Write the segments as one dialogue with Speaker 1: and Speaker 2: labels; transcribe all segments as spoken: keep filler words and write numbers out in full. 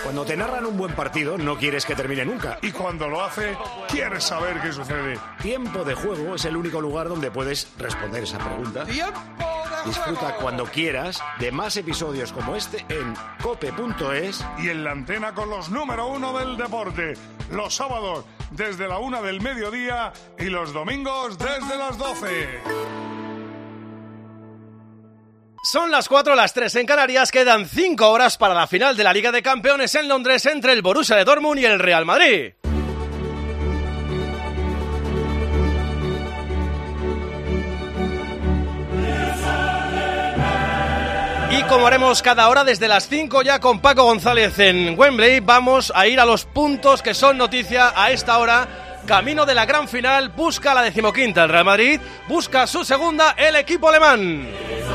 Speaker 1: Cuando te narran un buen partido, no quieres que termine nunca.
Speaker 2: Y cuando lo hace, quieres saber qué sucede.
Speaker 1: Tiempo de Juego es el único lugar donde puedes responder esa pregunta.
Speaker 2: ¡Tiempo de
Speaker 1: Disfruta
Speaker 2: juego!
Speaker 1: cuando quieras de más episodios como este en cope punto es.
Speaker 2: Y en la antena con los número uno del deporte. Los sábados desde la una del mediodía y los domingos desde las doce.
Speaker 3: Son las cuatro, las tres en Canarias, quedan cinco horas para la final de la Liga de Campeones en Londres entre el Borussia de Dortmund y el Real Madrid. Y como haremos cada hora desde las cinco ya con Paco González en Wembley, vamos a ir a los puntos que son noticia a esta hora. Camino de la gran final, busca la decimoquinta el Real Madrid, busca su segunda el equipo alemán.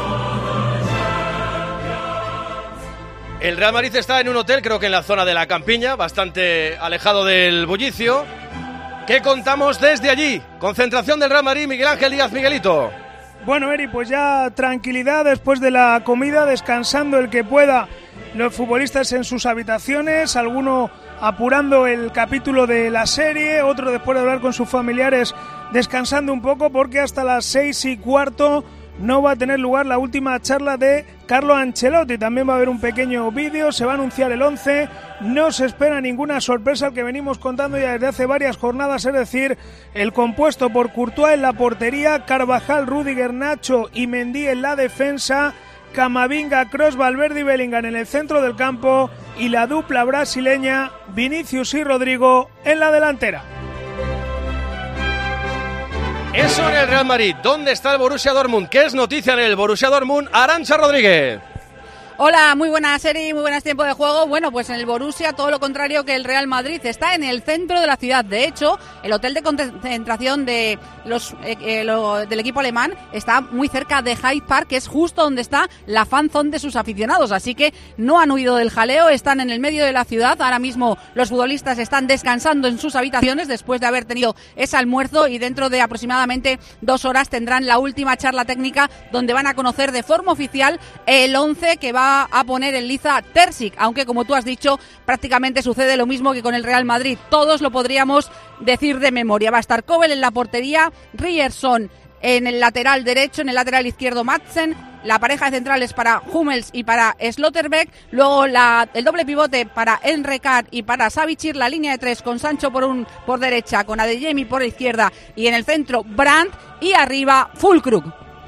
Speaker 3: El Real Madrid está en un hotel, creo que en la zona de la Campiña, bastante alejado del bullicio. ¿Qué contamos desde allí? Concentración del Real Madrid, Miguel Ángel Díaz, Miguelito.
Speaker 4: Bueno, Eri, pues ya tranquilidad después de la comida, descansando el que pueda los futbolistas en sus habitaciones, alguno apurando el capítulo de la serie, otro después de hablar con sus familiares descansando un poco porque hasta las seis y cuarto no va a tener lugar la última charla de Carlo Ancelotti. También va a haber un pequeño vídeo, se va a anunciar el once, no se espera ninguna sorpresa, al que venimos contando ya desde hace varias jornadas, es decir, el compuesto por Courtois en la portería, Carvajal, Rüdiger, Nacho y Mendy en la defensa, Camavinga, Kroos, Valverde y Bellingham en el centro del campo y la dupla brasileña Vinicius y Rodrigo en la delantera.
Speaker 3: Eso en el Real Madrid. ¿Dónde está el Borussia Dortmund? ¿Qué es noticia en el Borussia Dortmund? Arantxa Rodríguez.
Speaker 5: Hola, muy buenas serie, muy buenas tiempo de juego. Bueno, pues en el Borussia todo lo contrario que el Real Madrid, está en el centro de la ciudad. De hecho, el hotel de concentración de los eh, eh, lo, del equipo alemán está muy cerca de Hyde Park, que es justo donde está la fan zone de sus aficionados. Así que no han huido del jaleo, están en el medio de la ciudad. Ahora mismo los futbolistas están descansando en sus habitaciones después de haber tenido ese almuerzo y dentro de aproximadamente dos horas tendrán la última charla técnica donde van a conocer de forma oficial el once que va a poner en liza Terzic, aunque como tú has dicho prácticamente sucede lo mismo que con el Real Madrid, todos lo podríamos decir de memoria. Va a estar Kobel en la portería, Ryerson en el lateral derecho, en el lateral izquierdo Madsen, la pareja de centrales para Hummels y para Slotterbeck, luego la, el doble pivote para Enrekar y para Savicir, la línea de tres con Sancho por un por derecha, con Adeyemi por izquierda y en el centro Brandt y arriba Füllkrug.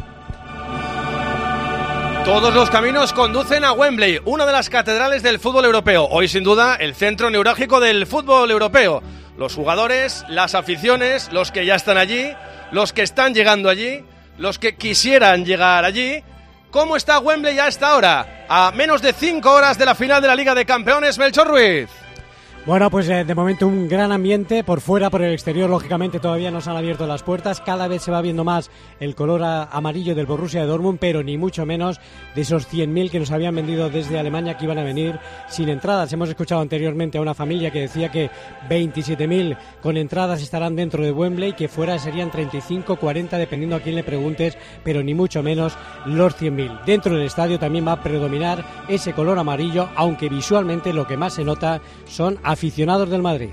Speaker 3: Todos los caminos conducen a Wembley, una de las catedrales del fútbol europeo. Hoy, sin duda, el centro neurálgico del fútbol europeo. Los jugadores, las aficiones, los que ya están allí, los que están llegando allí, los que quisieran llegar allí. ¿Cómo está Wembley a esta hora? A menos de cinco horas de la final de la Liga de Campeones, Melchor Ruiz.
Speaker 6: Bueno, pues eh, de momento un gran ambiente, por fuera, por el exterior, lógicamente todavía no se han abierto las puertas, cada vez se va viendo más el color a, amarillo del Borussia de Dortmund, pero ni mucho menos de esos cien mil que nos habían vendido desde Alemania que iban a venir sin entradas. Hemos escuchado anteriormente a una familia que decía que veintisiete mil con entradas estarán dentro de Wembley, que fuera serían treinta y cinco, cuarenta, dependiendo a quién le preguntes, pero ni mucho menos los cien mil. Dentro del estadio también va a predominar ese color amarillo, aunque visualmente lo que más se nota son aficionados del Madrid.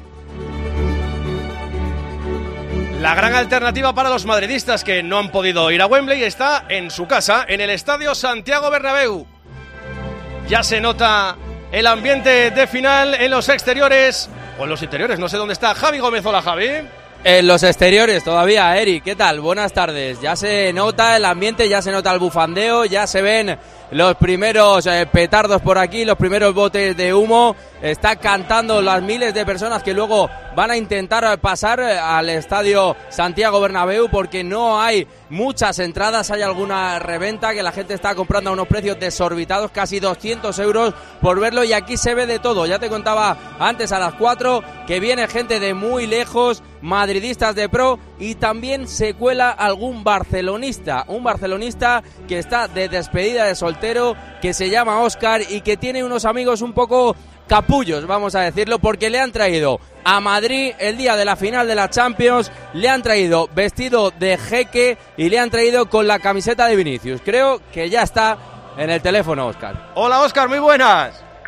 Speaker 3: La gran alternativa para los madridistas que no han podido ir a Wembley está en su casa, en el estadio Santiago Bernabéu. Ya se nota el ambiente de final en los exteriores o en los interiores, no sé dónde está Javi Gómez. Hola, Javi.
Speaker 7: En los exteriores todavía, Eri, ¿qué tal? Buenas tardes. Ya se nota el ambiente, ya se nota el bufandeo, ya se ven los primeros eh, petardos por aquí, los primeros botes de humo. Está cantando las miles de personas que luego van a intentar pasar al estadio Santiago Bernabéu porque no hay muchas entradas, hay alguna reventa que la gente está comprando a unos precios desorbitados, casi doscientos euros por verlo, y aquí se ve de todo. Ya te contaba antes a las cuatro que viene gente de muy lejos, madridistas de pro, y también se cuela algún barcelonista, un barcelonista que está de despedida de soltero, que se llama Óscar y que tiene unos amigos un poco capullos, vamos a decirlo, porque le han traído a Madrid el día de la final de la Champions, le han traído vestido de jeque y le han traído con la camiseta de Vinicius. Creo que ya está en el teléfono Óscar.
Speaker 3: Hola, Óscar, muy buenas.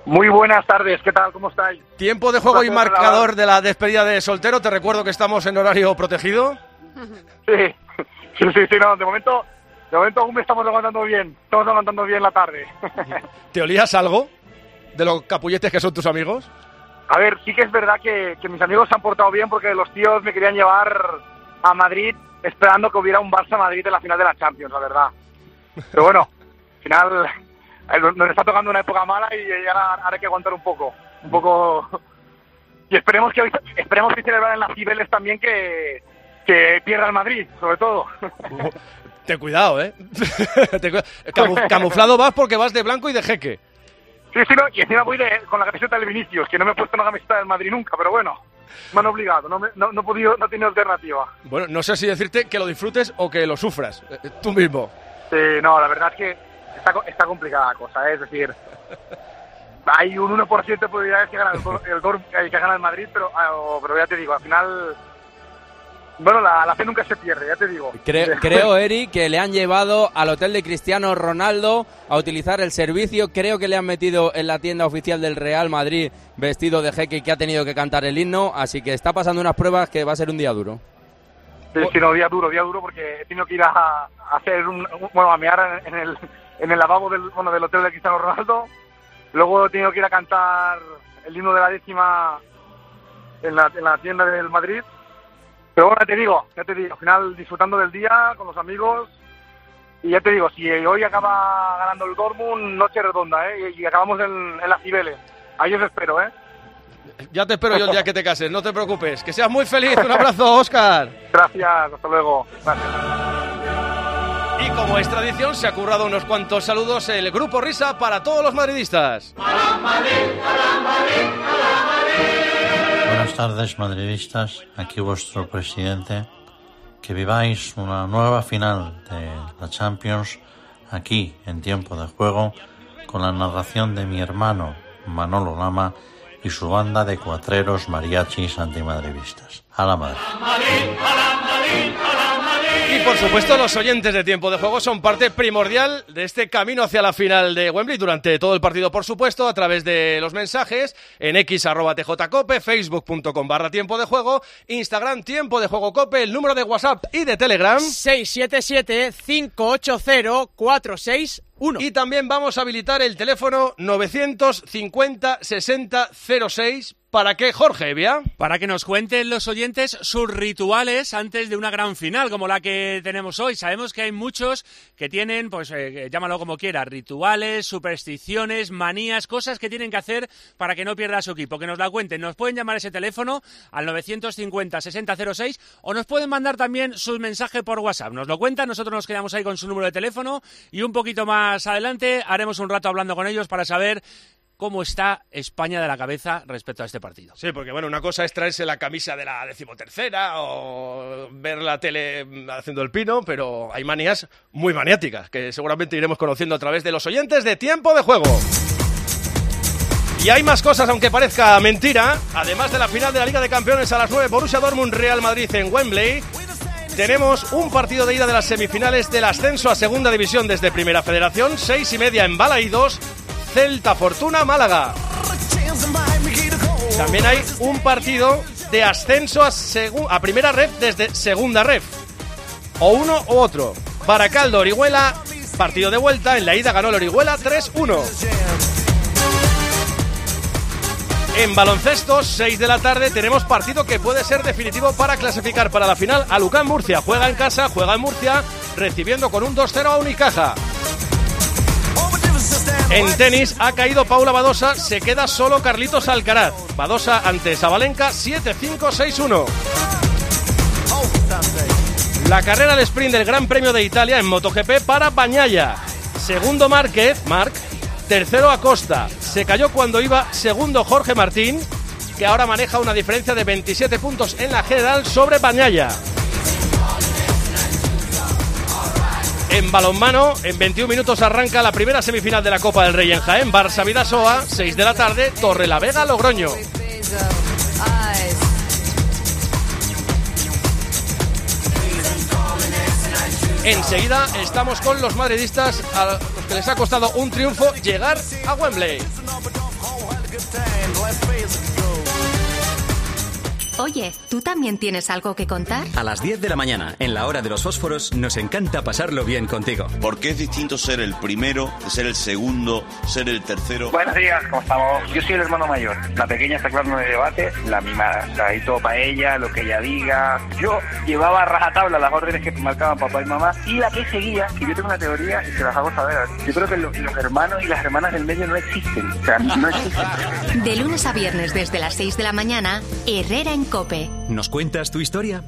Speaker 8: Muy buenas tardes, ¿qué tal? ¿Cómo estáis?
Speaker 3: Tiempo de juego y marcador de la despedida de soltero. Te recuerdo que estamos en horario protegido.
Speaker 8: Sí, sí, sí, sí, no, de momento, de momento aún me estamos aguantando bien, estamos aguantando bien la tarde.
Speaker 3: ¿Te olías algo de los capulletes que son tus amigos?
Speaker 8: A ver, sí que es verdad que, que mis amigos se han portado bien porque los tíos me querían llevar a Madrid esperando que hubiera un Barça-Madrid en la final de la Champions, la verdad. Pero bueno, al final nos está tocando una época mala y ahora, ahora hay que aguantar un poco, un poco. Y esperemos que hoy, esperemos que celebrar en las Cibeles también que, que pierda el Madrid, sobre todo.
Speaker 3: Ten cuidado, ¿eh? Camu- camuflado vas porque vas de blanco y de jeque.
Speaker 8: Sí, sí, no, y encima voy de, con la camiseta del Vinicius, que no me he puesto una camiseta del Madrid nunca, pero bueno, me han obligado, no, me, no, no he podido, no he tenido alternativa.
Speaker 3: Bueno, no sé si decirte que lo disfrutes o que lo sufras, eh, tú mismo.
Speaker 8: Sí, no, la verdad es que está, está complicada la cosa, ¿eh? Es decir, hay un uno por ciento de probabilidades que gana el, el, el, que gana el Madrid, pero, pero ya te digo, al final... Bueno, la, la fe nunca se pierde, ya te digo.
Speaker 7: Creo, creo, Eric, que le han llevado al hotel de Cristiano Ronaldo a utilizar el servicio. Creo que le han metido en la tienda oficial del Real Madrid vestido de jeque que ha tenido que cantar el himno. Así que está pasando unas pruebas que va a ser un día duro.
Speaker 8: Sí, sí, no, día duro, día duro, porque he tenido que ir a, a hacer un, un, bueno, a mear en el, en el lavabo del, bueno, del hotel de Cristiano Ronaldo. Luego he tenido que ir a cantar el himno de la décima en la, en la tienda del Madrid. Pero bueno, ya te digo, ya te digo, al final disfrutando del día con los amigos y ya te digo, si hoy acaba ganando el Dortmund, noche redonda, ¿eh? Y, y acabamos en, en las Cibeles. Ahí os espero, ¿eh?
Speaker 3: Ya te espero yo el día que te cases, no te preocupes. Que seas muy feliz, un abrazo, Óscar.
Speaker 8: Gracias, hasta luego. Gracias.
Speaker 3: Y como es tradición, se ha currado unos cuantos saludos el Grupo Risa para todos los madridistas.
Speaker 9: ¡A la Madrid, a la Madrid, a la Madrid!
Speaker 10: Buenas tardes, madridistas. Aquí vuestro presidente. Que viváis una nueva final de la Champions aquí en tiempo de juego con la narración de mi hermano Manolo Lama y su banda de cuatreros mariachis antimadridistas. A la Madrid.
Speaker 3: Y por supuesto los oyentes de Tiempo de Juego son parte primordial de este camino hacia la final de Wembley durante todo el partido, por supuesto, a través de los mensajes en x arroba tjcope, facebook punto com barra Tiempo de Juego, Instagram Tiempo de Juego Cope, el número de WhatsApp y de Telegram
Speaker 11: seis siete siete, cinco ocho cero, cuatro seis uno.
Speaker 3: Y también vamos a habilitar el teléfono novecientos cincuenta, sesenta, cero seis. ¿Para qué, Jorge Evia?
Speaker 11: Para que nos cuenten los oyentes sus rituales antes de una gran final como la que tenemos hoy. Sabemos que hay muchos que tienen, pues eh, llámalo como quiera, rituales, supersticiones, manías, cosas que tienen que hacer para que no pierda su equipo. Que nos la cuenten. Nos pueden llamar a ese teléfono al novecientos cincuenta, sesenta, cero seis o nos pueden mandar también sus mensajes por WhatsApp. Nos lo cuentan, nosotros nos quedamos ahí con su número de teléfono y un poquito más adelante haremos un rato hablando con ellos para saber cómo está España de la cabeza respecto a este partido.
Speaker 3: Sí, porque bueno, una cosa es traerse la camisa de la decimotercera o ver la tele haciendo el pino, pero hay manías muy maniáticas que seguramente iremos conociendo a través de los oyentes de Tiempo de Juego. Y hay más cosas, aunque parezca mentira. Además de la final de la Liga de Campeones a las nueve, Borussia Dortmund Real Madrid en Wembley, tenemos un partido de ida de las semifinales del ascenso a Segunda División desde Primera Federación, seis y media en Balaídos, Celta Fortuna Málaga. También hay un partido de ascenso a, segu- a Primera Ref desde Segunda Ref. O uno o otro. Baracaldo Orihuela, partido de vuelta. En la ida ganó el Orihuela tres uno. En baloncesto, seis de la tarde, tenemos partido que puede ser definitivo para clasificar para la final. Alucán Murcia juega en casa, juega en Murcia, recibiendo con un dos cero a Unicaja. En tenis ha caído Paula Badosa, se queda solo Carlitos Alcaraz. Badosa ante Sabalenka, siete cinco, seis uno. La carrera de sprint del Gran Premio de Italia en MotoGP para Bagnaia. Segundo Márquez, Marc. Tercero Acosta. Se cayó cuando iba segundo Jorge Martín, que ahora maneja una diferencia de veintisiete puntos en la general sobre Bagnaia. En balonmano, en veintiún minutos arranca la primera semifinal de la Copa del Rey en Jaén. Barça Bidasoa, seis de la tarde, Torrelavega Logroño. Enseguida estamos con los madridistas a los que les ha costado un triunfo llegar a Wembley.
Speaker 12: Oye, ¿tú también tienes algo que contar?
Speaker 13: A las diez de la mañana, en la hora de los fósforos, nos encanta pasarlo bien contigo.
Speaker 14: Porque es distinto ser el primero, ser el segundo, ser el tercero.
Speaker 15: Buenos días, ¿cómo estamos? Yo soy el hermano mayor. La pequeña está claro de debate, la mimada. O sea, ahí todo para ella, lo que ella diga. Yo llevaba a rajatabla las órdenes que marcaban papá y mamá, y la que seguía, que yo tengo una teoría y se las hago saber. Yo creo que los, los hermanos y las hermanas del medio no existen. O sea, no existen.
Speaker 12: De lunes a viernes desde las seis de la mañana, Herrera en COPE.
Speaker 13: ¿Nos cuentas tu historia?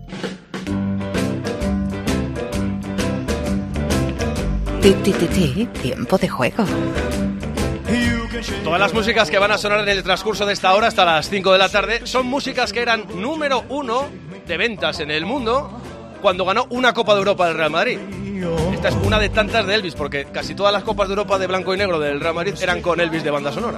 Speaker 16: Ti, ti, ti, ti, tiempo de juego.
Speaker 3: Todas las músicas que van a sonar en el transcurso de esta hora hasta las cinco de la tarde son músicas que eran número uno de ventas en el mundo cuando ganó una Copa de Europa del Real Madrid. Esta es una de tantas de Elvis, porque casi todas las Copas de Europa de blanco y negro del Real Madrid eran con Elvis de banda sonora.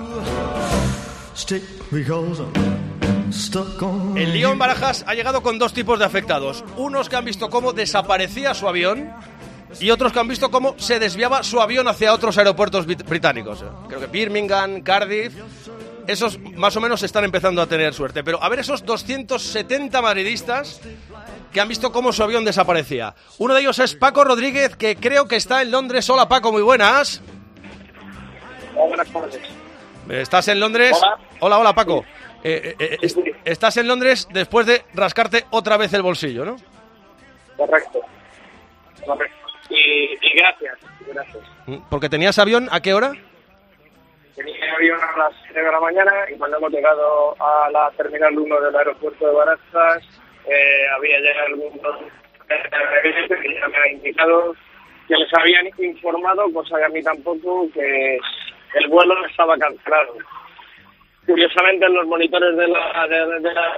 Speaker 3: El lío en Barajas ha llegado con dos tipos de afectados. Unos que han visto cómo desaparecía su avión y otros que han visto cómo se desviaba su avión hacia otros aeropuertos británicos. Creo que Birmingham, Cardiff, esos más o menos están empezando a tener suerte. Pero a ver esos doscientos setenta madridistas que han visto cómo su avión desaparecía. Uno de ellos es Paco Rodríguez, que creo que está en Londres. Hola, Paco, muy buenas.
Speaker 17: Hola, buenas tardes.
Speaker 3: ¿Estás en Londres?
Speaker 17: Hola.
Speaker 3: Hola, hola, Paco. Eh, eh, eh, estás en Londres después de rascarte otra vez el bolsillo, ¿no?
Speaker 17: Correcto. Correcto. Y, y gracias, gracias.
Speaker 3: Porque tenías avión, ¿a qué hora?
Speaker 17: Tenía avión a las siete de la mañana y cuando hemos llegado a la terminal uno del aeropuerto de Barajas, eh, había ya algunos que ya me habían indicado que les habían informado, cosa que a mí tampoco, que el vuelo estaba cancelado. Curiosamente, en los monitores de la... De, de la...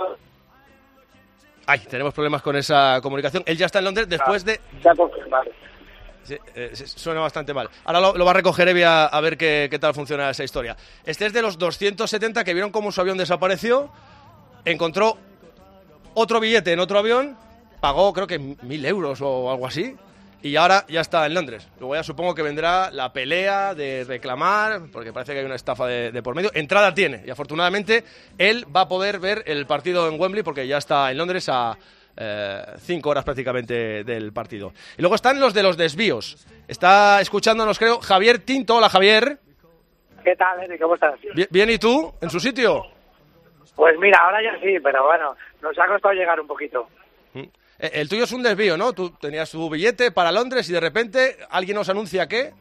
Speaker 3: Ay, tenemos problemas con esa comunicación. Él ya está en Londres después de...
Speaker 17: Ya confirmado.
Speaker 3: Sí, eh, suena bastante mal. Ahora lo, lo va a recoger Evi a, a ver qué, qué tal funciona esa historia. Este es de los doscientos setenta que vieron cómo su avión desapareció, encontró otro billete en otro avión, pagó creo que mil euros o algo así, y ahora ya está en Londres. Luego ya supongo que vendrá la pelea de reclamar, porque parece que hay una estafa de, de por medio. Entrada tiene, y afortunadamente él va a poder ver el partido en Wembley, porque ya está en Londres a eh, cinco horas prácticamente del partido. Y luego están los de los desvíos. Está escuchándonos, creo, Javier Tinto. Hola, Javier.
Speaker 18: ¿Qué tal, Eric? ¿Cómo estás?
Speaker 3: Bien, bien, ¿y tú? ¿En su sitio?
Speaker 18: Pues mira, ahora ya sí, pero bueno, nos ha costado llegar un poquito.
Speaker 3: El tuyo es un desvío, ¿no? Tú tenías tu billete para Londres y de repente alguien nos anuncia que...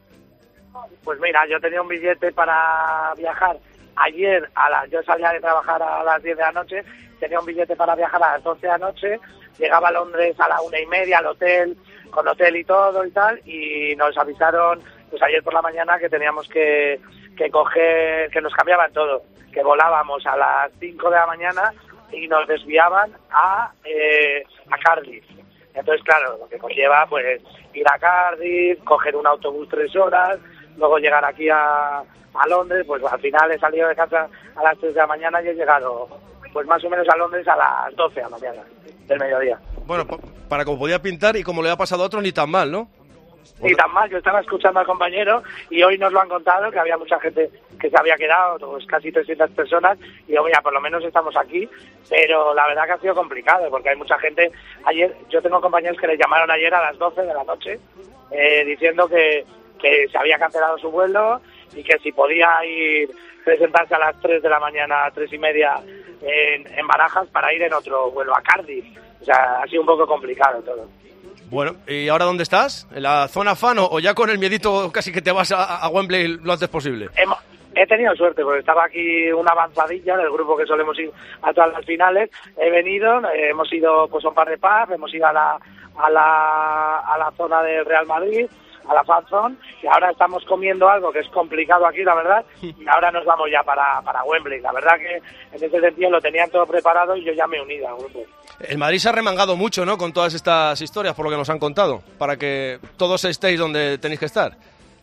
Speaker 18: Pues mira, yo tenía un billete para viajar ayer, a la, yo salía de trabajar a las diez de la noche, tenía un billete para viajar a las doce de la noche, llegaba a Londres a la una y media al hotel, con hotel y todo y tal, y nos avisaron pues ayer por la mañana que teníamos que, que coger, que nos cambiaban todo, que volábamos a las cinco de la mañana y nos desviaban a, eh, a Cardiff. Entonces, claro, lo que conlleva, pues, ir a Cardiff, coger un autobús tres horas, luego llegar aquí a, a Londres, pues al final he salido de casa a las tres de la mañana y he llegado, pues más o menos a Londres a las doce de la mañana del mediodía.
Speaker 3: Bueno, para como podía pintar y como le ha pasado a otro, ni tan mal, ¿no?
Speaker 18: Ni tan mal, yo estaba escuchando al compañero y hoy nos lo han contado, que había mucha gente que se había quedado, pues casi trescientas personas, y digo, mira, por lo menos estamos aquí, pero la verdad que ha sido complicado, porque hay mucha gente. Ayer, yo tengo compañeros que le llamaron ayer a las doce de la noche, eh, diciendo que, que se había cancelado su vuelo y que si podía ir, presentarse a las tres de la mañana, tres y media, en, en Barajas para ir en otro vuelo a Cardiff. O sea, ha sido un poco complicado todo.
Speaker 3: Bueno, ¿y ahora dónde estás? ¿En la zona fan o ya con el miedito casi que te vas a, a Wembley lo antes posible?
Speaker 18: Hemos, he tenido suerte porque estaba aquí una avanzadilla del grupo que solemos ir a todas las finales. He venido, eh, hemos ido pues a un par de pubs, hemos ido a la, a la, a la zona del Real Madrid, a la fan zone, y ahora estamos comiendo algo que es complicado aquí, la verdad, y ahora nos vamos ya para, para Wembley. La verdad que en ese sentido lo tenían todo preparado y yo ya me he unido al grupo.
Speaker 3: El Madrid se ha remangado mucho, ¿no?, con todas estas historias, por lo que nos han contado, para que todos estéis donde tenéis que estar.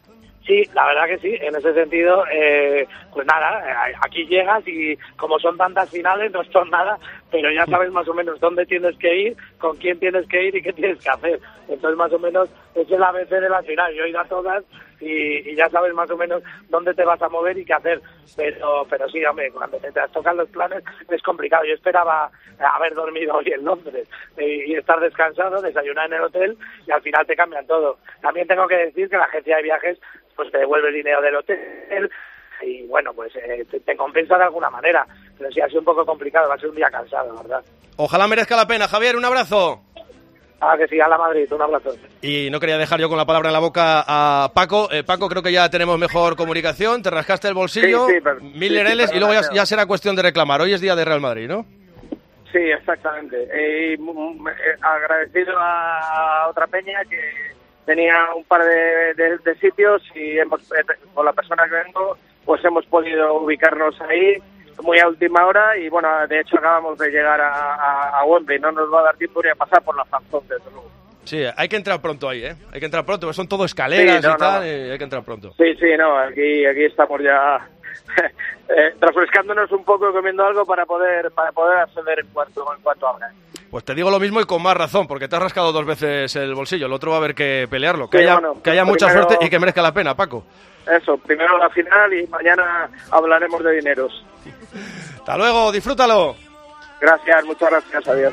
Speaker 18: Sí, la verdad que sí, en ese sentido, eh, pues nada, aquí llegas y como son tantas finales no son nada, pero ya sabes más o menos dónde tienes que ir, con quién tienes que ir y qué tienes que hacer. Entonces más o menos es el A B C de la final. Yo he ido a todas y, y ya sabes más o menos dónde te vas a mover y qué hacer. Pero, pero sí, hombre, cuando te, te tocan los planes es complicado. Yo esperaba haber dormido hoy en Londres y, y estar descansado, desayunar en el hotel y al final te cambian todo. También tengo que decir que la agencia de viajes pues te devuelve el dinero del hotel y bueno, pues eh, te, te compensa de alguna manera. Pero sí ha sido un poco complicado, va a ser un día cansado, ¿verdad?
Speaker 3: Ojalá merezca la pena. Javier, un abrazo.
Speaker 18: Ah, que sí, a la Madrid, un abrazo.
Speaker 3: Y no quería dejar yo con la palabra en la boca a Paco. Eh, Paco, creo que ya tenemos mejor comunicación. Te rascaste el bolsillo,
Speaker 19: sí, sí, pero,
Speaker 3: mil
Speaker 19: sí,
Speaker 3: lereles
Speaker 19: sí,
Speaker 3: y luego ya,
Speaker 19: pero...
Speaker 3: ya será cuestión de reclamar. Hoy es día de Real Madrid, ¿no?
Speaker 19: Sí, exactamente. Eh, agradecido a otra peña que tenía un par de, de, de sitios y hemos, con la persona que vengo, pues hemos podido ubicarnos ahí muy a última hora y bueno, de hecho acabamos de llegar a, a, a Wembley, no nos va a dar tiempo ni a pasar por la fanzone, desde luego.
Speaker 3: Sí, hay que entrar pronto ahí, ¿eh? Hay que entrar pronto, porque son todo escaleras sí, no, y tal, no. y hay que entrar pronto.
Speaker 19: Sí, sí, no, aquí aquí estamos ya eh, refrescándonos un poco, comiendo algo para poder para poder acceder en cuanto, en cuanto abra.
Speaker 3: Pues te digo lo mismo y con más razón, porque te has rascado dos veces el bolsillo, el otro va a haber que pelearlo. Que
Speaker 19: sí,
Speaker 3: haya,
Speaker 19: bueno,
Speaker 3: que haya
Speaker 19: primero,
Speaker 3: mucha suerte y que merezca la pena, Paco.
Speaker 19: Eso, primero la final y mañana hablaremos de dineros.
Speaker 3: Hasta luego, disfrútalo.
Speaker 19: Gracias, muchas gracias, adiós.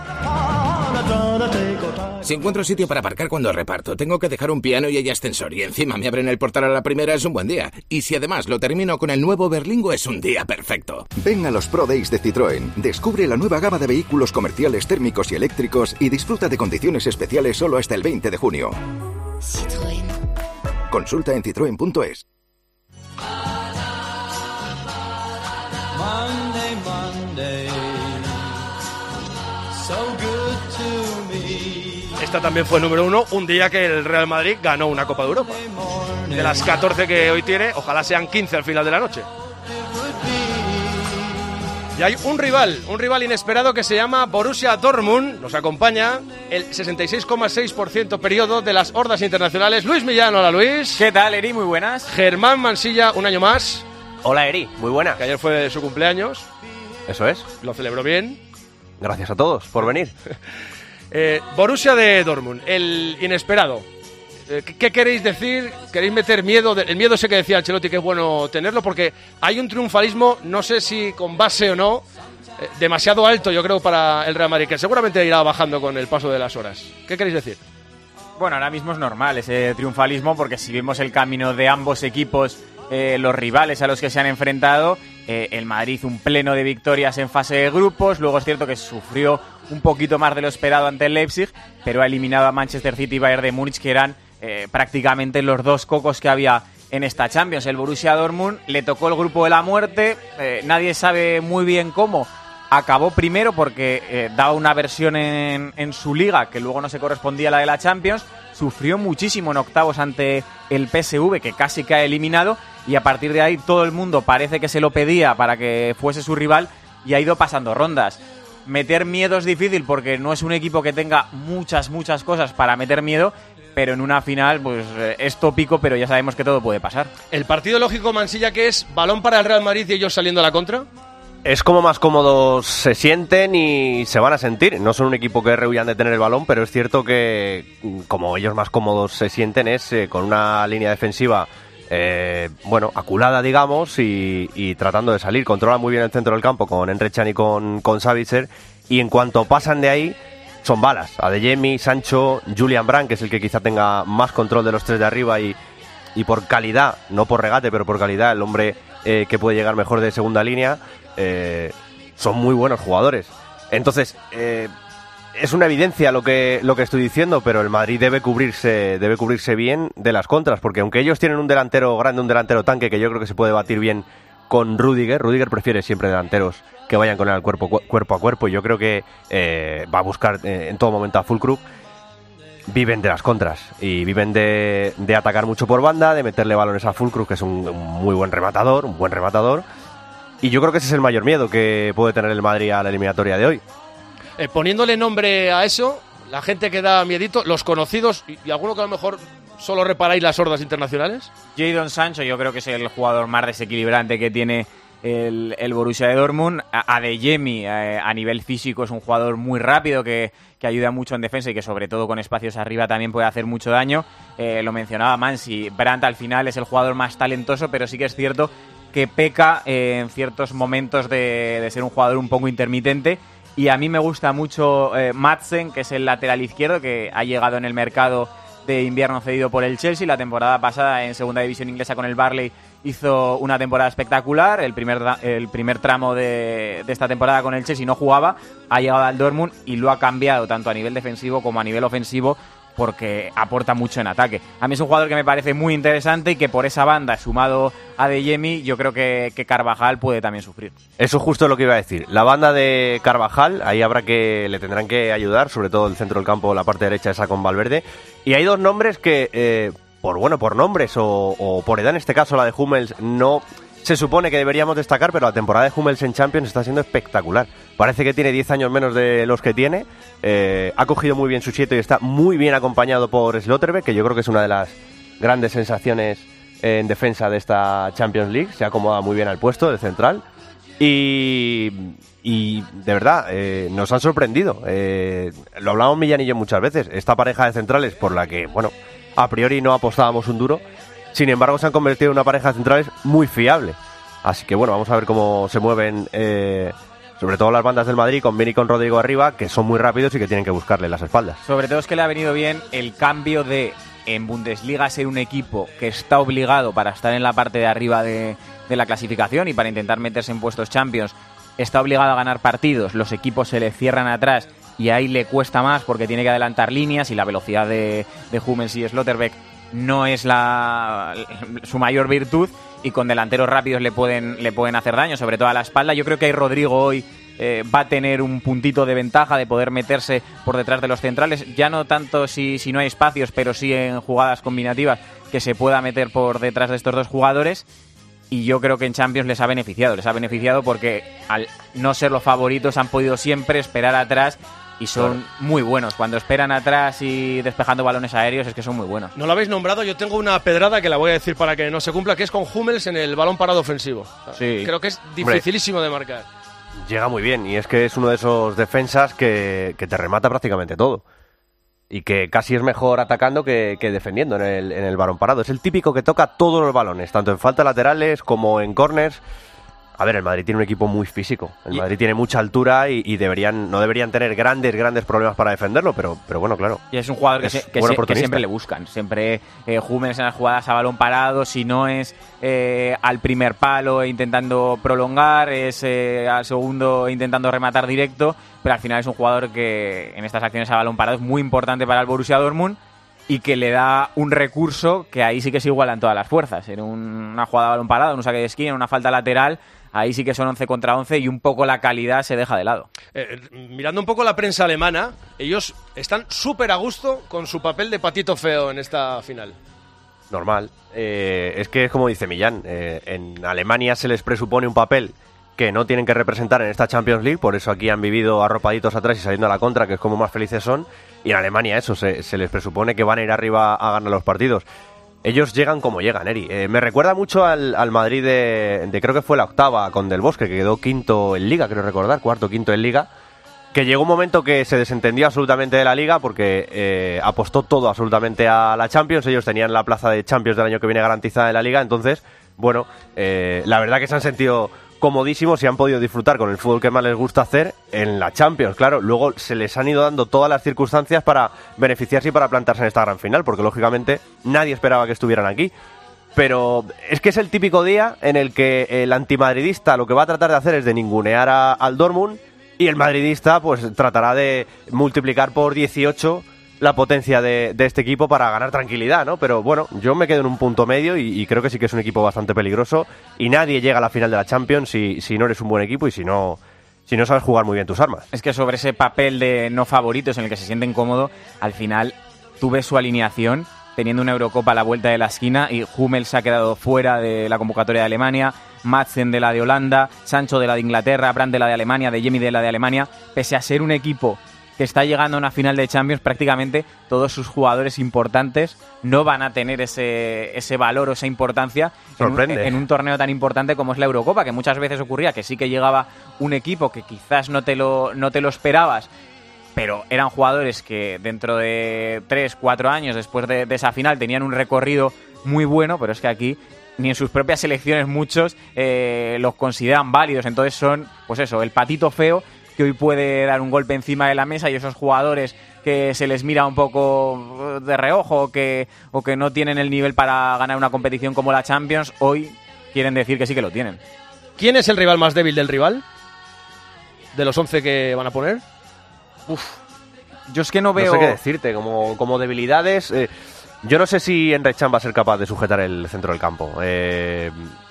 Speaker 20: Si encuentro sitio para aparcar cuando reparto, tengo que dejar un piano y hay ascensor y encima me abren el portal a la primera, es un buen día. Y si además lo termino con el nuevo Berlingo, es un día perfecto.
Speaker 21: Ven a los Pro Days de Citroën, descubre la nueva gama de vehículos comerciales térmicos y eléctricos y disfruta de condiciones especiales solo hasta el veinte de junio. Citroën. Consulta en citroen punto es.
Speaker 22: Monday, Monday, so good to me.
Speaker 3: Esta también fue número uno, un día que el Real Madrid ganó una Copa de Europa. De las catorce que hoy tiene, ojalá sean quince al final de la noche. Y hay un rival, un rival inesperado que se llama Borussia Dortmund. Nos acompaña el sesenta y seis coma seis por ciento periodo de las hordas internacionales. Luis Millán, hola Luis.
Speaker 23: ¿Qué tal, Eri? Muy buenas.
Speaker 3: Germán Mansilla, un año más.
Speaker 24: Hola Eri, muy buena.
Speaker 3: Que ayer fue su cumpleaños.
Speaker 24: Eso es.
Speaker 3: Lo celebró bien.
Speaker 24: Gracias a todos por venir.
Speaker 3: eh, Borussia de Dortmund, el inesperado. Eh, ¿Qué, ¿Qué queréis decir? ¿Queréis meter miedo? El miedo ese que decía Ancelotti, que es bueno tenerlo, porque hay un triunfalismo, no sé si con base o no, eh, demasiado alto, yo creo, para el Real Madrid, que seguramente irá bajando con el paso de las horas. ¿Qué queréis decir?
Speaker 23: Bueno, ahora mismo es normal ese triunfalismo, porque si vemos el camino de ambos equipos, eh, los rivales a los que se han enfrentado, eh, el Madrid un pleno de victorias en fase de grupos, luego es cierto que sufrió un poquito más de lo esperado ante el Leipzig, pero ha eliminado a Manchester City y Bayern de Múnich, que eran eh, prácticamente los dos cocos que había en esta Champions. El Borussia Dortmund le tocó el grupo de la muerte, eh, nadie sabe muy bien cómo. Acabó primero porque eh, daba una versión en, en su liga que luego no se correspondía a la de la Champions. Sufrió muchísimo en octavos ante el P S V, que casi cae eliminado, y a partir de ahí todo el mundo parece que se lo pedía para que fuese su rival y ha ido pasando rondas. Meter miedo es difícil porque no es un equipo que tenga muchas, muchas cosas para meter miedo, pero en una final pues es tópico, pero ya sabemos que todo puede pasar.
Speaker 3: ¿El partido lógico, Mansilla, que es balón para el Real Madrid y ellos saliendo a la contra?
Speaker 24: Es como más cómodos se sienten y se van a sentir. No son un equipo que rehuyan de tener el balón, pero es cierto que como ellos más cómodos se sienten es eh, con una línea defensiva eh, bueno, aculada, digamos, y, y tratando de salir. Controlan muy bien el centro del campo con Emre Can y con, con Savitzer, y en cuanto pasan de ahí son balas. Adeyemi, Sancho, Julian Brandt, que es el que quizá tenga más control de los tres de arriba y, y por calidad, no por regate, pero por calidad, el hombre eh, que puede llegar mejor de segunda línea. Eh, son muy buenos jugadores. Entonces eh, es una evidencia lo que lo que estoy diciendo, pero el Madrid debe cubrirse debe cubrirse bien de las contras, porque aunque ellos tienen un delantero grande, un delantero tanque, que yo creo que se puede batir bien con Rüdiger. Rüdiger prefiere siempre delanteros que vayan con él al cuerpo, cuerpo a cuerpo, y yo creo que eh, va a buscar eh, en todo momento a Füllkrug. Viven de las contras y viven de, de atacar mucho por banda, de meterle balones a Füllkrug, que es un, un muy buen rematador, un buen rematador. Y yo creo que ese es el mayor miedo que puede tener el Madrid a la eliminatoria de hoy.
Speaker 3: Eh, poniéndole nombre a eso, la gente que da miedito, los conocidos y, y alguno que a lo mejor solo reparáis las hordas internacionales.
Speaker 23: Jadon Sancho yo creo que es el jugador más desequilibrante que tiene el, el Borussia de Dortmund. Adeyemi a, a nivel físico es un jugador muy rápido que, que ayuda mucho en defensa y que sobre todo con espacios arriba también puede hacer mucho daño. Eh, lo mencionaba Mansi, Brandt al final es el jugador más talentoso, pero sí que es cierto que peca eh, en ciertos momentos de, de ser un jugador un poco intermitente. Y a mí me gusta mucho eh, Madsen, que es el lateral izquierdo, que ha llegado en el mercado de invierno cedido por el Chelsea. La temporada pasada en segunda división inglesa con el Burnley hizo una temporada espectacular. El primer, el primer tramo de, de esta temporada con el Chelsea no jugaba, ha llegado al Dortmund y lo ha cambiado tanto a nivel defensivo como a nivel ofensivo, porque aporta mucho en ataque. A mí es un jugador que me parece muy interesante y que por esa banda, sumado a Adeyemi, yo creo que, que Carvajal puede también sufrir.
Speaker 24: Eso es justo lo que iba a decir. La banda de Carvajal, ahí habrá que le tendrán que ayudar, sobre todo el centro del campo, la parte derecha esa con Valverde. Y hay dos nombres que, eh, por bueno, por nombres o, o por edad, en este caso la de Hummels, no se supone que deberíamos destacar, pero la temporada de Hummels en Champions está siendo espectacular. Parece que tiene diez años menos de los que tiene, eh, ha cogido muy bien su sitio y está muy bien acompañado por Slotterbeck, que yo creo que es una de las grandes sensaciones en defensa de esta Champions League. Se acomoda muy bien al puesto del central y, y de verdad, eh, nos han sorprendido. Eh, lo hablamos Millán y yo muchas veces, esta pareja de centrales por la que, bueno, a priori no apostábamos un duro. Sin embargo, se han convertido en una pareja de centrales muy fiable. Así que bueno, vamos a ver cómo se mueven, eh, sobre todo las bandas del Madrid, con Vini y con Rodrigo arriba, que son muy rápidos y que tienen que buscarle las espaldas.
Speaker 23: Sobre todo es que le ha venido bien el cambio de, en Bundesliga, ser un equipo que está obligado para estar en la parte de arriba de, de la clasificación y para intentar meterse en puestos Champions. Está obligado a ganar partidos, los equipos se le cierran atrás y ahí le cuesta más porque tiene que adelantar líneas y la velocidad de, de Hummels y Slotterbeck no es la, su mayor virtud, y con delanteros rápidos le pueden, le pueden hacer daño, sobre todo a la espalda. Yo creo que ahí Rodrigo hoy eh, va a tener un puntito de ventaja de poder meterse por detrás de los centrales, ya no tanto si, si no hay espacios, pero sí en jugadas combinativas que se pueda meter por detrás de estos dos jugadores. Y yo creo que en Champions les ha beneficiado, les ha beneficiado porque al no ser los favoritos han podido siempre esperar atrás y son claro. muy buenos. Cuando esperan atrás y despejando balones aéreos es que son muy buenos.
Speaker 3: No lo habéis nombrado, yo tengo una pedrada que la voy a decir para que no se cumpla, que es con Hummels en el balón parado ofensivo.
Speaker 24: Sí.
Speaker 3: Creo que es dificilísimo Hombre, de marcar.
Speaker 24: Llega muy bien y es que es uno de esos defensas que, que te remata prácticamente todo. Y que casi es mejor atacando que, que defendiendo en el, en el balón parado. Es el típico que toca todos los balones, tanto en faltas laterales como en córners. A ver, el Madrid tiene un equipo muy físico. El y... Madrid tiene mucha altura y, y deberían no deberían tener grandes, grandes problemas para defenderlo, pero, pero bueno, claro.
Speaker 23: Y es un jugador que, se, que, se, que siempre le buscan. Siempre eh, Hummels en las jugadas a balón parado, si no es eh, al primer palo intentando prolongar, es eh, al segundo intentando rematar directo, pero al final es un jugador que en estas acciones a balón parado es muy importante para el Borussia Dortmund y que le da un recurso que ahí sí que se igualan todas las fuerzas. En un, una jugada a balón parado, en un saque de esquina, en una falta lateral, ahí sí que son once contra once y un poco la calidad se deja de lado.
Speaker 3: Eh, mirando un poco la prensa alemana, ellos están súper a gusto con su papel de patito feo en esta final.
Speaker 24: Normal. Eh, es que es como dice Millán, eh, en Alemania se les presupone un papel que no tienen que representar en esta Champions League, por eso aquí han vivido arropaditos atrás y saliendo a la contra, que es como más felices son, y en Alemania eso, se, se les presupone que van a ir arriba a ganar los partidos. Ellos llegan como llegan, Eri. Eh, me recuerda mucho al, al Madrid de, de, creo que fue la octava con Del Bosque, que quedó quinto en Liga, creo recordar, cuarto, quinto en Liga, que llegó un momento que se desentendió absolutamente de la Liga porque eh, apostó todo absolutamente a la Champions. Ellos tenían la plaza de Champions del año que viene garantizada en la Liga, entonces, bueno, eh, la verdad que se han sentido comodísimos y han podido disfrutar con el fútbol que más les gusta hacer en la Champions, claro. Luego se les han ido dando todas las circunstancias para beneficiarse y para plantarse en esta gran final, porque lógicamente nadie esperaba que estuvieran aquí. Pero es que es el típico día en el que el antimadridista lo que va a tratar de hacer es de ningunear a, al Dortmund y el madridista pues tratará de multiplicar por dieciocho la potencia de, de este equipo para ganar tranquilidad, ¿no? Pero bueno, yo me quedo en un punto medio y, y creo que sí que es un equipo bastante peligroso y nadie llega a la final de la Champions si, si no eres un buen equipo y si no, si no sabes jugar muy bien tus armas.
Speaker 23: Es que sobre ese papel de no favoritos en el que se sienten cómodos, al final tú ves su alineación teniendo una Eurocopa a la vuelta de la esquina y Hummels se ha quedado fuera de la convocatoria de Alemania, Madsen de la de Holanda, Sancho de la de Inglaterra, Brandt de la de Alemania, Adeyemi de la de Alemania, pese a ser un equipo que está llegando a una final de Champions, prácticamente todos sus jugadores importantes no van a tener ese, ese valor o esa importancia en un, en un torneo tan importante como es la Eurocopa, que muchas veces ocurría que sí que llegaba un equipo que quizás no te lo, no te lo esperabas, pero eran jugadores que dentro de tres, cuatro años después de, de esa final tenían un recorrido muy bueno, pero es que aquí ni en sus propias selecciones muchos eh, los consideran válidos, entonces son, pues eso, el patito feo que hoy puede dar un golpe encima de la mesa, y esos jugadores que se les mira un poco de reojo o que, o que no tienen el nivel para ganar una competición como la Champions, hoy quieren decir que sí que lo tienen.
Speaker 3: ¿Quién es el rival más débil del rival? ¿De los once que van a poner?
Speaker 23: Uf, yo es que no veo...
Speaker 24: No sé qué decirte, como, como debilidades... Eh, yo no sé si Emre Can va a ser capaz de sujetar el centro del campo. Eh...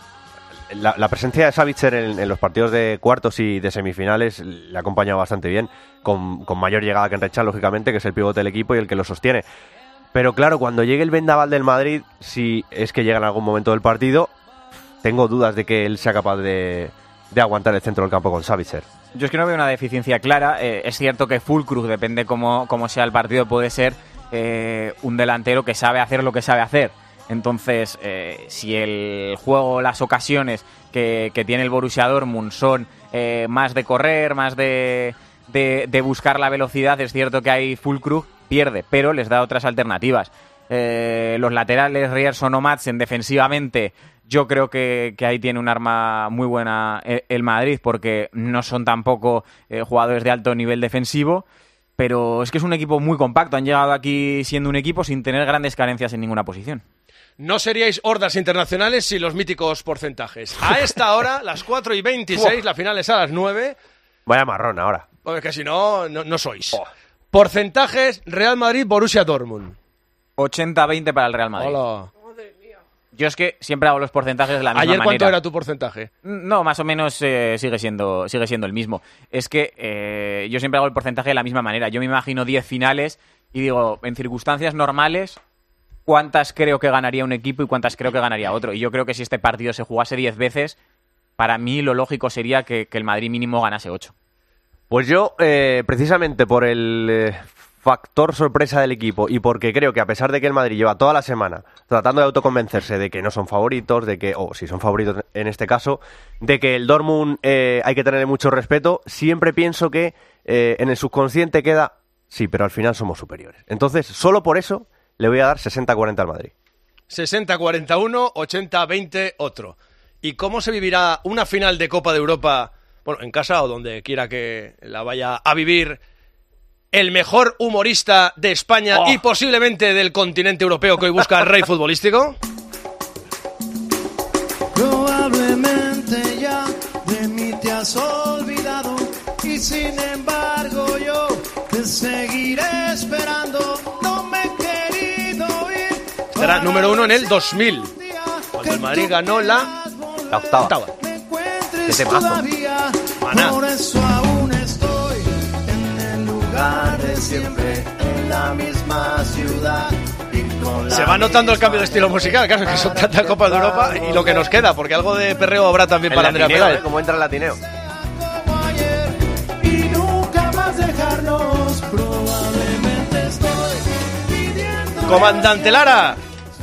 Speaker 24: La, la presencia de Savitzer en, en los partidos de cuartos y de semifinales le ha acompañado bastante bien, con, con mayor llegada que Emre Can, lógicamente, que es el pivote del equipo y el que lo sostiene. Pero claro, cuando llegue el vendaval del Madrid, si es que llega en algún momento del partido, tengo dudas de que él sea capaz de, de aguantar el centro del campo con Savitzer.
Speaker 23: Yo es que no veo una deficiencia clara. Eh, es cierto que Füllkrug, depende cómo, cómo sea el partido, puede ser eh, un delantero que sabe hacer lo que sabe hacer. Entonces, eh, si el juego, las ocasiones que, que tiene el Borussia Dortmund son eh, más de correr, más de, de, de buscar la velocidad, es cierto que hay Füllkrug, pierde, pero les da otras alternativas. Eh, los laterales, Ryerson o Madsen, defensivamente, yo creo que, que ahí tiene un arma muy buena el Madrid, porque no son tampoco eh, jugadores de alto nivel defensivo, pero es que es un equipo muy compacto. Han llegado aquí siendo un equipo sin tener grandes carencias en ninguna posición.
Speaker 3: No seríais hordas internacionales sin los míticos porcentajes. A esta hora, las cuatro y veintiséis, la final es a las nueve.
Speaker 24: Vaya marrón ahora.
Speaker 3: Porque que si no, no, no sois. Oh. Porcentajes, Real Madrid-Borussia Dortmund.
Speaker 23: ochenta veinte para el Real Madrid.
Speaker 3: Hola.
Speaker 23: Yo es que siempre hago los porcentajes de la misma
Speaker 3: manera.
Speaker 23: ¿Ayer
Speaker 3: cuánto era tu porcentaje?
Speaker 23: No, más o menos eh, sigue siendo sigue siendo el mismo. Es que eh, yo siempre hago el porcentaje de la misma manera. Yo me imagino diez finales y digo, en circunstancias normales, cuántas creo que ganaría un equipo y cuántas creo que ganaría otro. Y yo creo que si este partido se jugase diez veces, para mí lo lógico sería que, que el Madrid mínimo ganase ocho.
Speaker 24: Pues yo, eh, precisamente por el eh, factor sorpresa del equipo y porque creo que a pesar de que el Madrid lleva toda la semana tratando de autoconvencerse de que no son favoritos, de que, o si son favoritos en este caso, de que el Dortmund eh, hay que tenerle mucho respeto, siempre pienso que eh, en el subconsciente queda, sí, pero al final somos superiores. Entonces, solo por eso le voy a dar sesenta cuarenta al Madrid.
Speaker 3: sesenta cuarenta uno, ochenta veinte otro. ¿Y cómo se vivirá una final de Copa de Europa, bueno, en casa o donde quiera que la vaya a vivir, el mejor humorista de España oh. y posiblemente del continente europeo que hoy busca el rey futbolístico?
Speaker 22: Probablemente ya de mí te has olvidado y sin embargo yo te seguiré esperando. No me he querido ir.
Speaker 3: Será número uno en el dos mil, cuando el Madrid ganó la,
Speaker 24: la octava.
Speaker 3: octava.
Speaker 22: ¿Qué temazo?
Speaker 3: Maná.
Speaker 22: Por eso aún estoy en el lugar de siempre, en la misma ciudad.
Speaker 3: Se va notando el cambio de estilo musical, claro, que son tantas Copas de Europa y lo que nos queda, porque algo de perreo habrá también el para Andrea Peláez.
Speaker 24: ¿eh? Como entra el latineo.
Speaker 22: Y nunca más dejarnos, probablemente estoy pidiendo...
Speaker 3: Comandante Lara.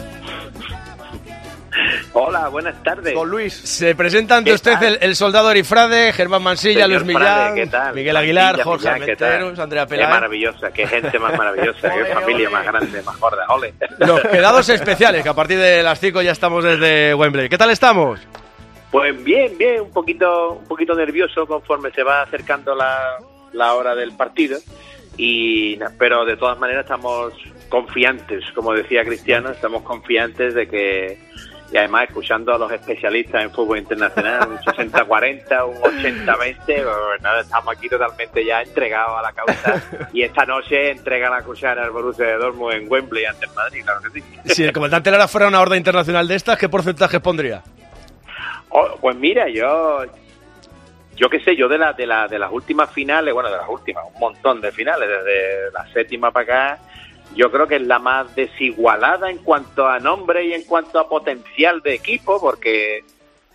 Speaker 1: Hola, buenas tardes.
Speaker 3: Con Luis. Se presenta ante usted el, el soldado Erifrade, Germán Mansilla, Señor Luis Millán, Frade, Miguel Aguilar, Mansilla, Jorge Armenteros, Andrea Peláez.
Speaker 1: Qué maravillosa, qué gente más maravillosa, qué familia más grande, más gorda. Ole.
Speaker 3: Los quedados especiales, que a partir de las cinco ya estamos desde Wembley. ¿Qué tal estamos?
Speaker 1: Pues bien, bien, un poquito, un poquito nervioso conforme se va acercando la, la hora del partido, y pero de todas maneras estamos confiantes, como decía Cristiano, estamos confiantes de que... Y además, escuchando a los especialistas en fútbol internacional, un sesenta cuarenta, un ochenta veinte, pues nada, estamos aquí totalmente ya entregados a la causa. Y esta noche entrega la cuchara al Borussia de Dortmund en Wembley ante el Madrid, claro que sí.
Speaker 3: Si el comandante Lara fuera una horda internacional de estas, ¿qué porcentaje pondría?
Speaker 1: Oh, pues mira, yo... Yo qué sé, yo de, la, de, la, de las últimas finales, bueno, de las últimas, un montón de finales, desde la séptima para acá... Yo creo que es la más desigualada en cuanto a nombre y en cuanto a potencial de equipo, porque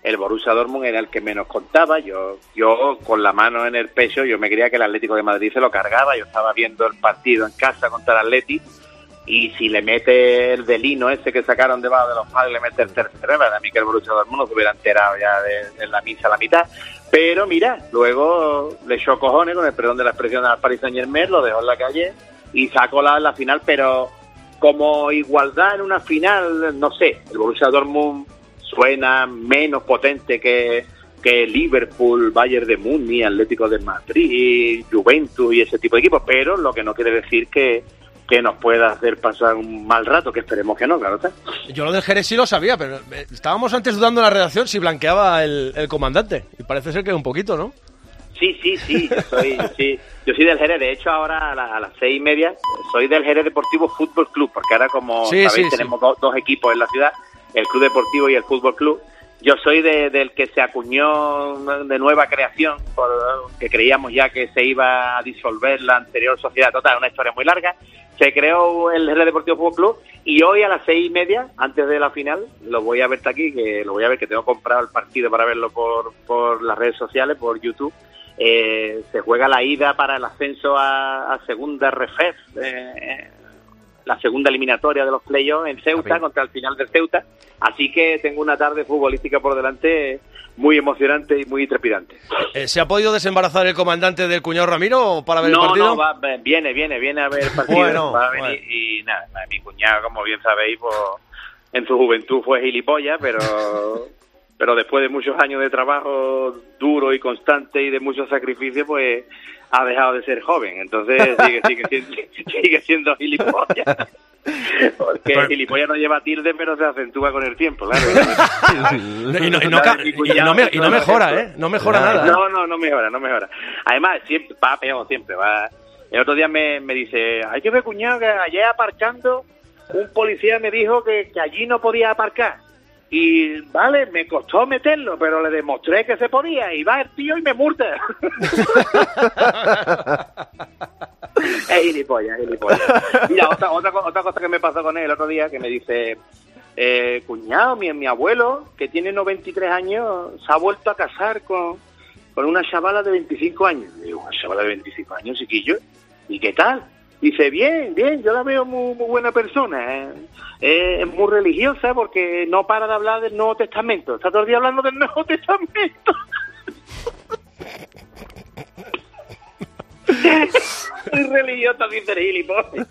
Speaker 1: el Borussia Dortmund era el que menos contaba. Yo, yo con la mano en el pecho, yo me creía que el Atlético de Madrid se lo cargaba. Yo estaba viendo el partido en casa contra el Atleti, y si le mete el delino ese que sacaron debajo de los palos, le mete el tercero, para mí que el Borussia Dortmund no se hubiera enterado ya de, de la misa a la mitad. Pero mira, luego le echó cojones, con el perdón de la expresión, al Paris Saint-Germain, lo dejó en la calle y sacó la, la final. Pero como igualdad en una final, no sé, el Borussia Dortmund suena menos potente que, que Liverpool, Bayern de Múnich, Atlético de Madrid, Juventus y ese tipo de equipos, pero lo que no quiere decir que que nos pueda hacer pasar un mal rato, que esperemos que no, claro está.
Speaker 3: Yo lo del Jerez sí lo sabía, pero estábamos antes dudando en la redacción si blanqueaba el, el comandante, y parece ser que un poquito, ¿no?
Speaker 1: Sí, sí, sí, yo soy, yo sí, yo soy del Jerez. De hecho, ahora a, la, a las seis y media soy del Jerez Deportivo Fútbol Club, porque ahora, como
Speaker 3: sí,
Speaker 1: sabéis,
Speaker 3: sí,
Speaker 1: tenemos
Speaker 3: sí.
Speaker 1: Do, dos equipos en la ciudad, el Club Deportivo y el Fútbol Club. Yo soy de, del que se acuñó de nueva creación, por, que creíamos ya que se iba a disolver la anterior sociedad. Total, una historia muy larga. Se creó el Jerez Deportivo Fútbol Club, y hoy a las seis y media, antes de la final, lo voy a ver aquí, que lo voy a ver, que tengo comprado el partido para verlo por, por las redes sociales, por YouTube. Eh, se juega la ida para el ascenso a, a segunda R F E F, eh, la segunda eliminatoria de los playoffs en Ceuta, okay, contra el final del Ceuta. Así que tengo una tarde futbolística por delante muy emocionante y muy trepidante.
Speaker 3: Eh, ¿Se ha podido desembarazar el comandante del cuñado Ramiro para ver
Speaker 1: no,
Speaker 3: el partido?
Speaker 1: No, va, viene, viene, viene a ver el partido.
Speaker 3: Bueno,
Speaker 1: va a venir, bueno. Y nada, mi cuñado, como bien sabéis, pues, en su juventud fue gilipollas, pero pero después de muchos años de trabajo duro y constante y de muchos sacrificios, pues ha dejado de ser joven. Entonces sigue, sigue, siendo, sigue siendo gilipollas. Porque pero, el gilipollas no lleva tilde, pero se acentúa con el tiempo, claro.
Speaker 3: y, no, y, no, y, no me, y no mejora, ¿eh? No mejora nada.
Speaker 1: No, no, no mejora, no mejora. Además, siempre va peor, siempre va. El otro día me, me dice, hay que ver, cuñado, que ayer aparcando, un policía me dijo que, que allí no podía aparcar. Y vale, me costó meterlo, pero le demostré que se podía. Y va el tío y me multa. Es gilipollas, es gilipollas. Mira, otra, otra, otra cosa que me pasó con él el otro día, que me dice, eh, cuñado, mi, mi abuelo, que tiene noventa y tres años, se ha vuelto a casar con, con una chavala de veinticinco años. Y digo, una chavala de veinticinco años, chiquillo, ¿y qué tal? Dice, bien, bien, yo la veo muy, muy buena persona, ¿eh? Eh, es muy religiosa porque no para de hablar del Nuevo Testamento, está todo el día hablando del Nuevo Testamento. Muy religioso, dice el gilipollas.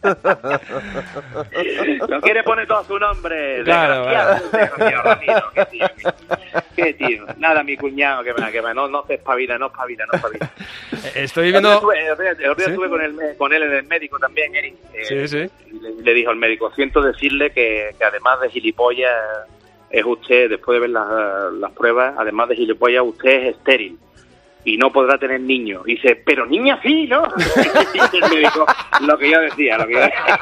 Speaker 1: No quiere poner todo su nombre.
Speaker 3: Claro,
Speaker 1: desgraciado, Ramiro, qué tío, qué tío. Nada, mi cuñado, que va, que va, no, no se espabila, no espabila, no espabila.
Speaker 3: Estoy viendo...
Speaker 1: El otro día estuve, el otro día estuve con, el, con él en el médico también, Eric. Eh,
Speaker 3: sí, sí.
Speaker 1: Y le, le dijo al médico, siento decirle que, que además de gilipollas, es usted, después de ver las, las pruebas, además de gilipollas, usted es estéril y no podrá tener niños. Y dice, pero niña sí, ¿no? Y el médico, lo que yo decía, lo que yo decía.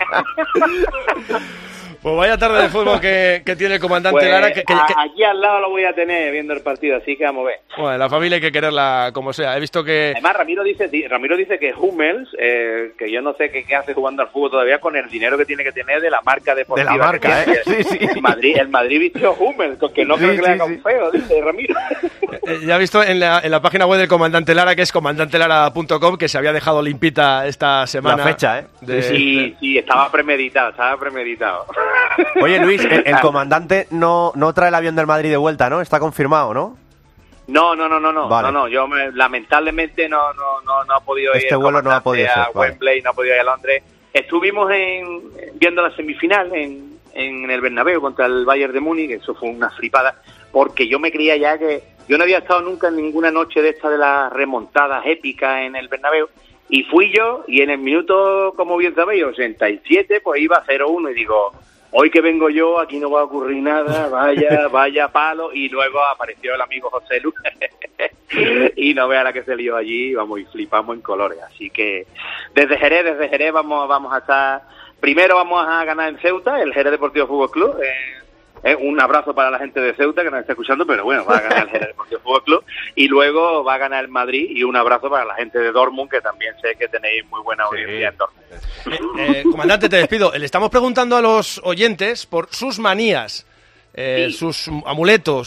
Speaker 3: Pues vaya tarde de fútbol que, que tiene el comandante
Speaker 1: pues,
Speaker 3: Lara. Que, que, que...
Speaker 1: Aquí al lado lo voy a tener viendo el partido, así que vamos a ver.
Speaker 3: Bueno, la familia hay que quererla como sea. He visto que...
Speaker 1: Además, Ramiro dice, Ramiro dice que Hummels, eh, que yo no sé qué, qué hace jugando al fútbol todavía con el dinero que tiene que tener de la marca deportiva.
Speaker 24: De la marca, ¿eh? Sí, sí.
Speaker 1: El Madrid, el Madrid vistió Hummels, que no sí, creo que sí, le haga un feo, dice Ramiro.
Speaker 3: Eh, ya he visto en la, en la página web del comandante Lara, que es comandante lara punto com, que se había dejado limpita esta semana.
Speaker 24: La fecha, ¿eh?
Speaker 1: De... Sí, sí, estaba premeditado, estaba premeditado.
Speaker 24: Oye, Luis, el, el comandante no, no trae el avión del Madrid de vuelta, ¿no? Está confirmado, ¿no?
Speaker 1: No, no, no, no, no,
Speaker 24: vale.
Speaker 1: no, no. Yo me, lamentablemente no, no, no, no ha podido ir.
Speaker 24: Este vuelo no ha podido
Speaker 1: a
Speaker 24: ser,
Speaker 1: Wembley,
Speaker 24: vale.
Speaker 1: No ha podido ir a Londres. Estuvimos en, viendo la semifinal en, en el Bernabéu contra el Bayern de Múnich, eso fue una flipada, porque yo me creía ya que yo no había estado nunca en ninguna noche de esta de las remontadas épicas en el Bernabéu, y fui yo, y en el minuto, como bien sabéis, ochenta y siete, pues iba cero uno, y digo, hoy que vengo yo, aquí no va a ocurrir nada, vaya, vaya palo, y luego apareció el amigo José Lu, y no vea la que se lió allí, vamos, y flipamos en colores, así que desde Jerez, desde Jerez vamos, vamos a estar, primero vamos a ganar en Ceuta, el Jerez Deportivo Fútbol Club, eh, Eh, un abrazo para la gente de Ceuta que nos está escuchando, pero bueno, va a ganar el Jerez Deportivo Fútbol Club y luego va a ganar el Madrid, y un abrazo para la gente de Dortmund, que también sé que tenéis muy buena audiencia sí. en Dortmund.
Speaker 3: Eh, eh, comandante, te despido. Le estamos preguntando a los oyentes por sus manías, eh, sí. sus amuletos,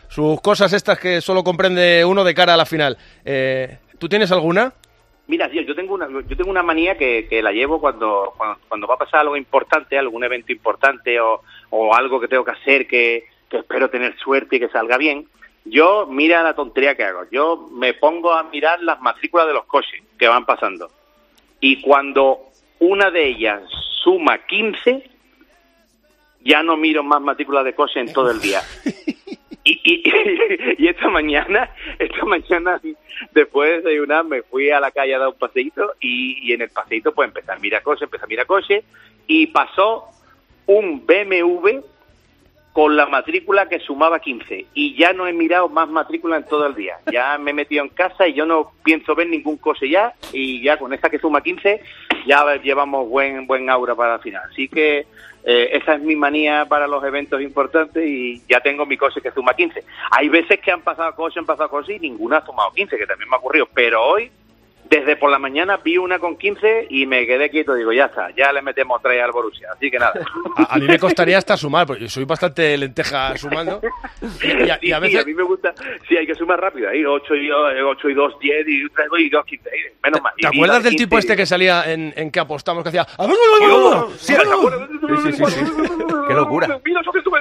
Speaker 3: sus cosas estas que solo comprende uno de cara a la final. Eh, ¿Tú tienes alguna?
Speaker 1: Mira, tío, yo tengo una, yo tengo una manía que, que la llevo cuando, cuando cuando va a pasar algo importante, algún evento importante o, o algo que tengo que hacer que, que espero tener suerte y que salga bien. Yo, mira la tontería que hago. Yo me pongo a mirar las matrículas de los coches que van pasando. Y cuando una de ellas suma quince, ya no miro más matrículas de coche en todo el día. Y, y, y esta mañana, esta mañana, después de desayunar, me fui a la calle a dar un paseíto y, y en el paseíto pues empecé a mirar coche, empecé a mirar coche y pasó un B M W con la matrícula que sumaba quince y ya no he mirado más matrículas en todo el día. Ya me he metido en casa y yo no pienso ver ningún coche ya y ya con esta que suma quince ya llevamos buen buen aura para la final. Así que eh, esa es mi manía para los eventos importantes y ya tengo mi coche que suma quince. Hay veces que han pasado coches, han pasado coches y ninguna ha sumado quince, que también me ha ocurrido, pero hoy desde por la mañana vi una con quince y me quedé quieto. Digo, ya está, ya le metemos tres al Borussia. Así que nada.
Speaker 3: A, a mí me costaría hasta sumar, porque soy bastante lenteja sumando. Y a, y a veces...
Speaker 1: Sí, a mí me gusta, sí, hay que sumar rápido. Ahí ocho y dos, diez y tres y dos, quince. Menos mal.
Speaker 3: ¿Te acuerdas del tipo este que salía en, en que apostamos, que hacía...
Speaker 1: Sí, ¿te acuerdas?
Speaker 24: Sí, sí, sí. Qué locura.
Speaker 1: Mira eso que estuve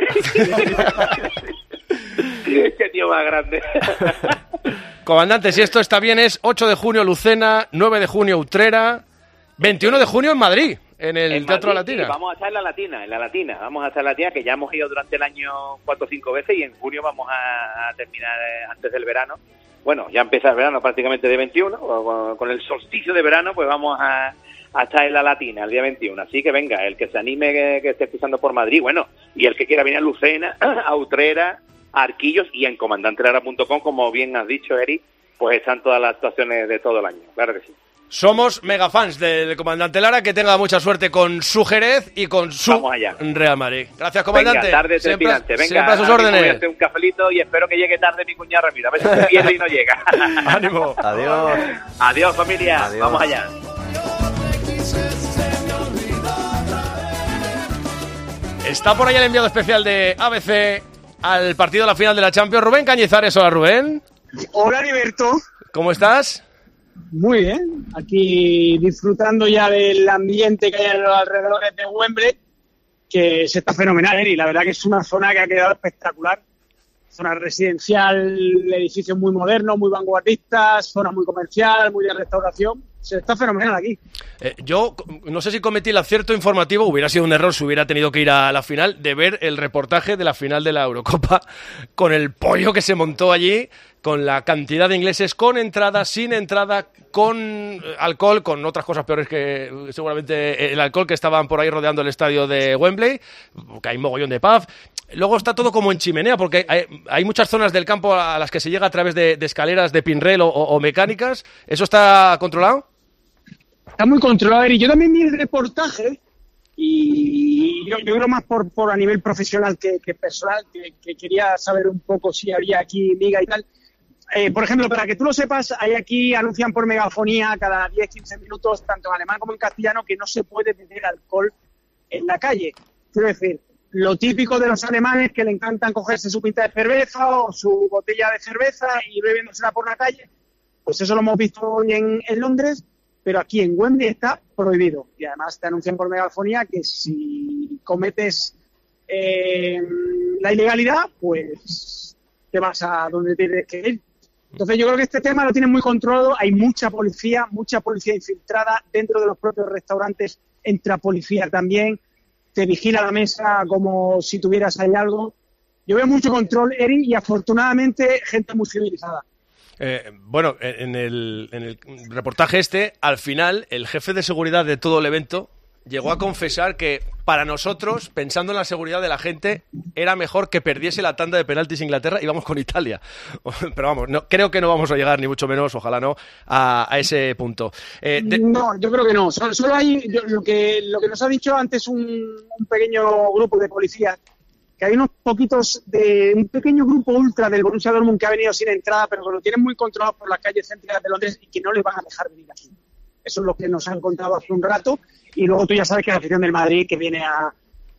Speaker 1: Qué tío más grande.
Speaker 3: Comandante, si esto está bien, es ocho de junio Lucena, nueve de junio Utrera, veintiuno de junio en Madrid, en el
Speaker 1: en
Speaker 3: Teatro
Speaker 1: Madrid,
Speaker 3: Latina.
Speaker 1: Sí, vamos a estar en la Latina, en la Latina. Vamos a estar en la Latina, que ya hemos ido durante el año cuatro o cinco veces y en junio vamos a, a terminar eh, antes del verano. Bueno, ya empieza el verano prácticamente de veintiuno, o, con el solsticio de verano, pues vamos a, a estar en la Latina el día veintiuno. Así que venga, el que se anime que, que esté pisando por Madrid, bueno, y el que quiera venir a Lucena, a Utrera, a Arquillos y en comandante lara punto com, como bien has dicho, Eric, pues están todas las actuaciones de todo el año, claro que sí.
Speaker 3: Somos mega fans del Comandante Lara, que tenga mucha suerte con su Jerez y con su Real Madrid. Gracias, Comandante.
Speaker 1: Venga, tarde
Speaker 3: siempre,
Speaker 1: trepidante. Venga,
Speaker 3: siempre a sus órdenes.
Speaker 1: Voy a hacer un cafelito y espero que llegue tarde mi cuñada Ramiro. A ver si se pierde y no llega.
Speaker 3: Ánimo.
Speaker 24: Adiós.
Speaker 1: Adiós, familia.
Speaker 24: Adiós.
Speaker 1: Vamos allá.
Speaker 3: Está por ahí el enviado especial de A B C al partido de la final de la Champions, Rubén Cañizares. Hola, Rubén.
Speaker 2: Hola, Heriberto.
Speaker 3: ¿Cómo estás?
Speaker 2: Muy bien, aquí disfrutando ya del ambiente que hay a los alrededores de Wembley, que se está fenomenal, ¿eh? Y la verdad que es una zona que ha quedado espectacular. Zona residencial, edificios muy modernos, muy vanguardistas, zona muy comercial, muy de restauración. Se está fenomenal aquí.
Speaker 3: Eh, yo no sé si cometí el acierto informativo, hubiera sido un error si hubiera tenido que ir a la final, de ver el reportaje de la final de la Eurocopa con el pollo que se montó allí, con la cantidad de ingleses, con entrada, sin entrada, con alcohol, con otras cosas peores que seguramente el alcohol, que estaban por ahí rodeando el estadio de Wembley, que hay mogollón de pub. Luego está todo como en chimenea, porque hay, hay muchas zonas del campo a las que se llega a través de, de escaleras de pinrel o, o mecánicas. ¿Eso está controlado?
Speaker 2: Está muy controlado, y yo también vi el reportaje y yo, yo creo más por, por a nivel profesional que, que personal, que, que quería saber un poco si había aquí liga y tal. Eh, por ejemplo, para que tú lo sepas, hay aquí, anuncian por megafonía cada diez a quince minutos, tanto en alemán como en castellano, que no se puede beber alcohol en la calle. Quiero decir, lo típico de los alemanes, que le encantan cogerse su pinta de cerveza o su botella de cerveza y bebiéndosela por la calle, pues eso lo hemos visto hoy en, en Londres, pero aquí en Wembley está prohibido. Y además te anuncian por megafonía que si cometes eh, la ilegalidad, pues te vas a donde tienes que ir. Entonces yo creo que este tema lo tienen muy controlado. Hay mucha policía, mucha policía infiltrada dentro de los propios restaurantes. Entra policía también, te vigila la mesa como si tuvieras ahí algo. Yo veo mucho control, Eri, y afortunadamente gente muy civilizada.
Speaker 3: Eh, bueno, en el, en el reportaje este, al final, el jefe de seguridad de todo el evento llegó a confesar que para nosotros, pensando en la seguridad de la gente, era mejor que perdiese la tanda de penaltis Inglaterra y vamos con Italia. Pero vamos, no, creo que no vamos a llegar, ni mucho menos, ojalá no, a, a ese punto. Eh, de...
Speaker 2: No, yo creo que no. Solo, solo hay yo, lo que lo que nos ha dicho antes un, un pequeño grupo de policías, que hay unos poquitos de un pequeño grupo ultra del Borussia Dortmund que ha venido sin entrada, pero que lo tienen muy controlado por las calles céntricas de Londres y que no les van a dejar venir aquí. Eso es lo que nos han contado hace un rato. Y luego tú ya sabes que la afición del Madrid, que viene a,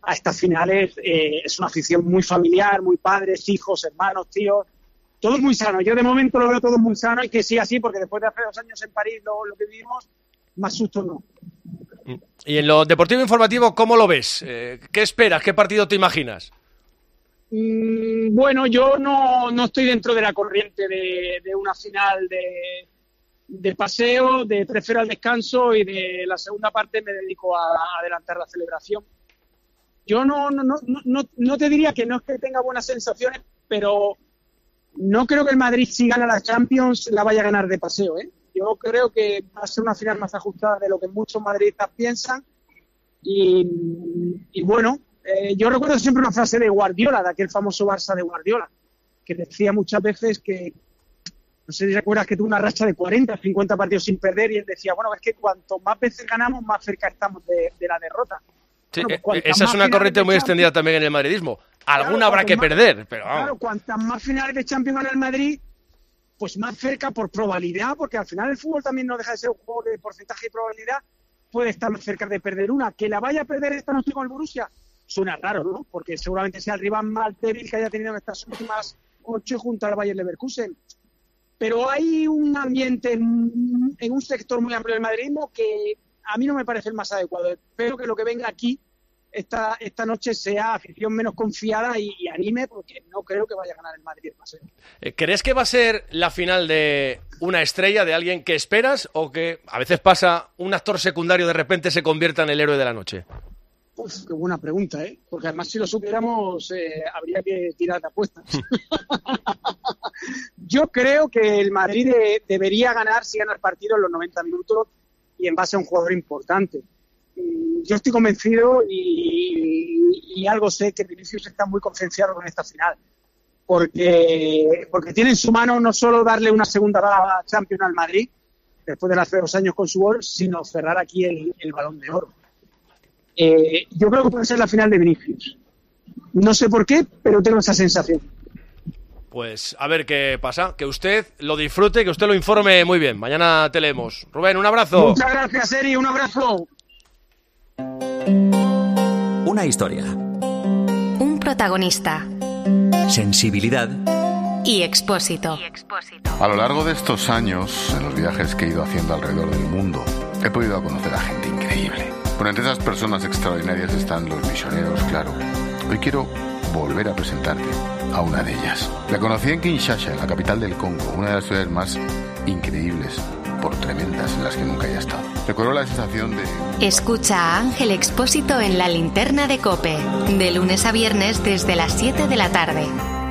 Speaker 2: a estas finales. Eh, es una afición muy familiar, muy padres, hijos, hermanos, tíos, todo muy sano. Yo de momento lo veo todo muy sano y que siga así, porque después de hace dos años en París lo, lo que vivimos, más susto no.
Speaker 3: Y en lo deportivo informativo, ¿cómo lo ves? Eh, ¿Qué esperas? ¿Qué partido te imaginas?
Speaker 2: Mm, bueno, yo no, no estoy dentro de la corriente de, de una final de, de paseo, de prefiero al descanso, y de la segunda parte me dedico a, a adelantar la celebración. Yo no, no, no, no, no te diría que no es que tenga buenas sensaciones, pero no creo que el Madrid, si gana la Champions, la vaya a ganar de paseo, ¿eh? Yo creo que va a ser una final más ajustada de lo que muchos madridistas piensan. Y, y bueno, eh, yo recuerdo siempre una frase de Guardiola, de aquel famoso Barça de Guardiola, que decía muchas veces que, no sé si recuerdas, que tuvo una racha de cuarenta, cincuenta partidos sin perder, y él decía, bueno, es que cuanto más veces ganamos, más cerca estamos de, de la derrota.
Speaker 3: Sí,
Speaker 2: bueno,
Speaker 3: pues esa es una corriente muy extendida también en el madridismo. Alguna
Speaker 2: claro,
Speaker 3: habrá que
Speaker 2: más,
Speaker 3: perder, pero vamos.
Speaker 2: Claro, cuantas más finales de Champions gana el Madrid, pues más cerca por probabilidad, porque al final el fútbol también no deja de ser un juego de porcentaje y probabilidad, puede estar más cerca de perder una. Que la vaya a perder esta noche con el Borussia suena raro, ¿no? Porque seguramente sea el rival más débil que haya tenido en estas últimas ocho junto al Bayer Leverkusen. Pero hay un ambiente en, en un sector muy amplio del madridismo que a mí no me parece el más adecuado. Espero que lo que venga aquí esta esta noche sea afición menos confiada y, y anime, porque no creo que vaya a ganar el Madrid el paseo.
Speaker 3: ¿Crees que va a ser la final de una estrella, de alguien que esperas, o que a veces pasa un actor secundario de repente se convierta en el héroe de la noche?
Speaker 2: Uf, qué buena pregunta, ¿eh? Porque además si lo supiéramos eh, habría que tirar de apuestas. Yo creo que el Madrid de, debería ganar si gana el partido en los noventa minutos y en base a un jugador importante. Yo estoy convencido y, y algo sé que Vinicius está muy concienciado con esta final, porque porque tiene en su mano no solo darle una segunda Champions al Madrid después de hace dos años con su gol, sino cerrar aquí el, el Balón de Oro. Eh, yo creo que puede ser la final de Vinicius. No sé por qué, pero tengo esa sensación.
Speaker 3: Pues a ver qué pasa, que usted lo disfrute, que usted lo informe muy bien. Mañana te leemos. Rubén, un abrazo.
Speaker 2: Muchas gracias, Eri, un abrazo.
Speaker 13: Una historia.
Speaker 12: Un protagonista.
Speaker 13: Sensibilidad.
Speaker 12: Y Expósito.
Speaker 4: A lo largo de estos años, en los viajes que he ido haciendo alrededor del mundo, he podido conocer a gente increíble. Pero entre esas personas extraordinarias están los misioneros, claro. Hoy quiero volver a presentarte a una de ellas. La conocí en Kinshasa, en la capital del Congo, una de las ciudades más increíbles, por tremendas, en las que nunca haya estado. Recuerdo la sensación de...
Speaker 12: Escucha a Ángel Expósito en La Linterna de COPE, de lunes a viernes desde las siete de la tarde.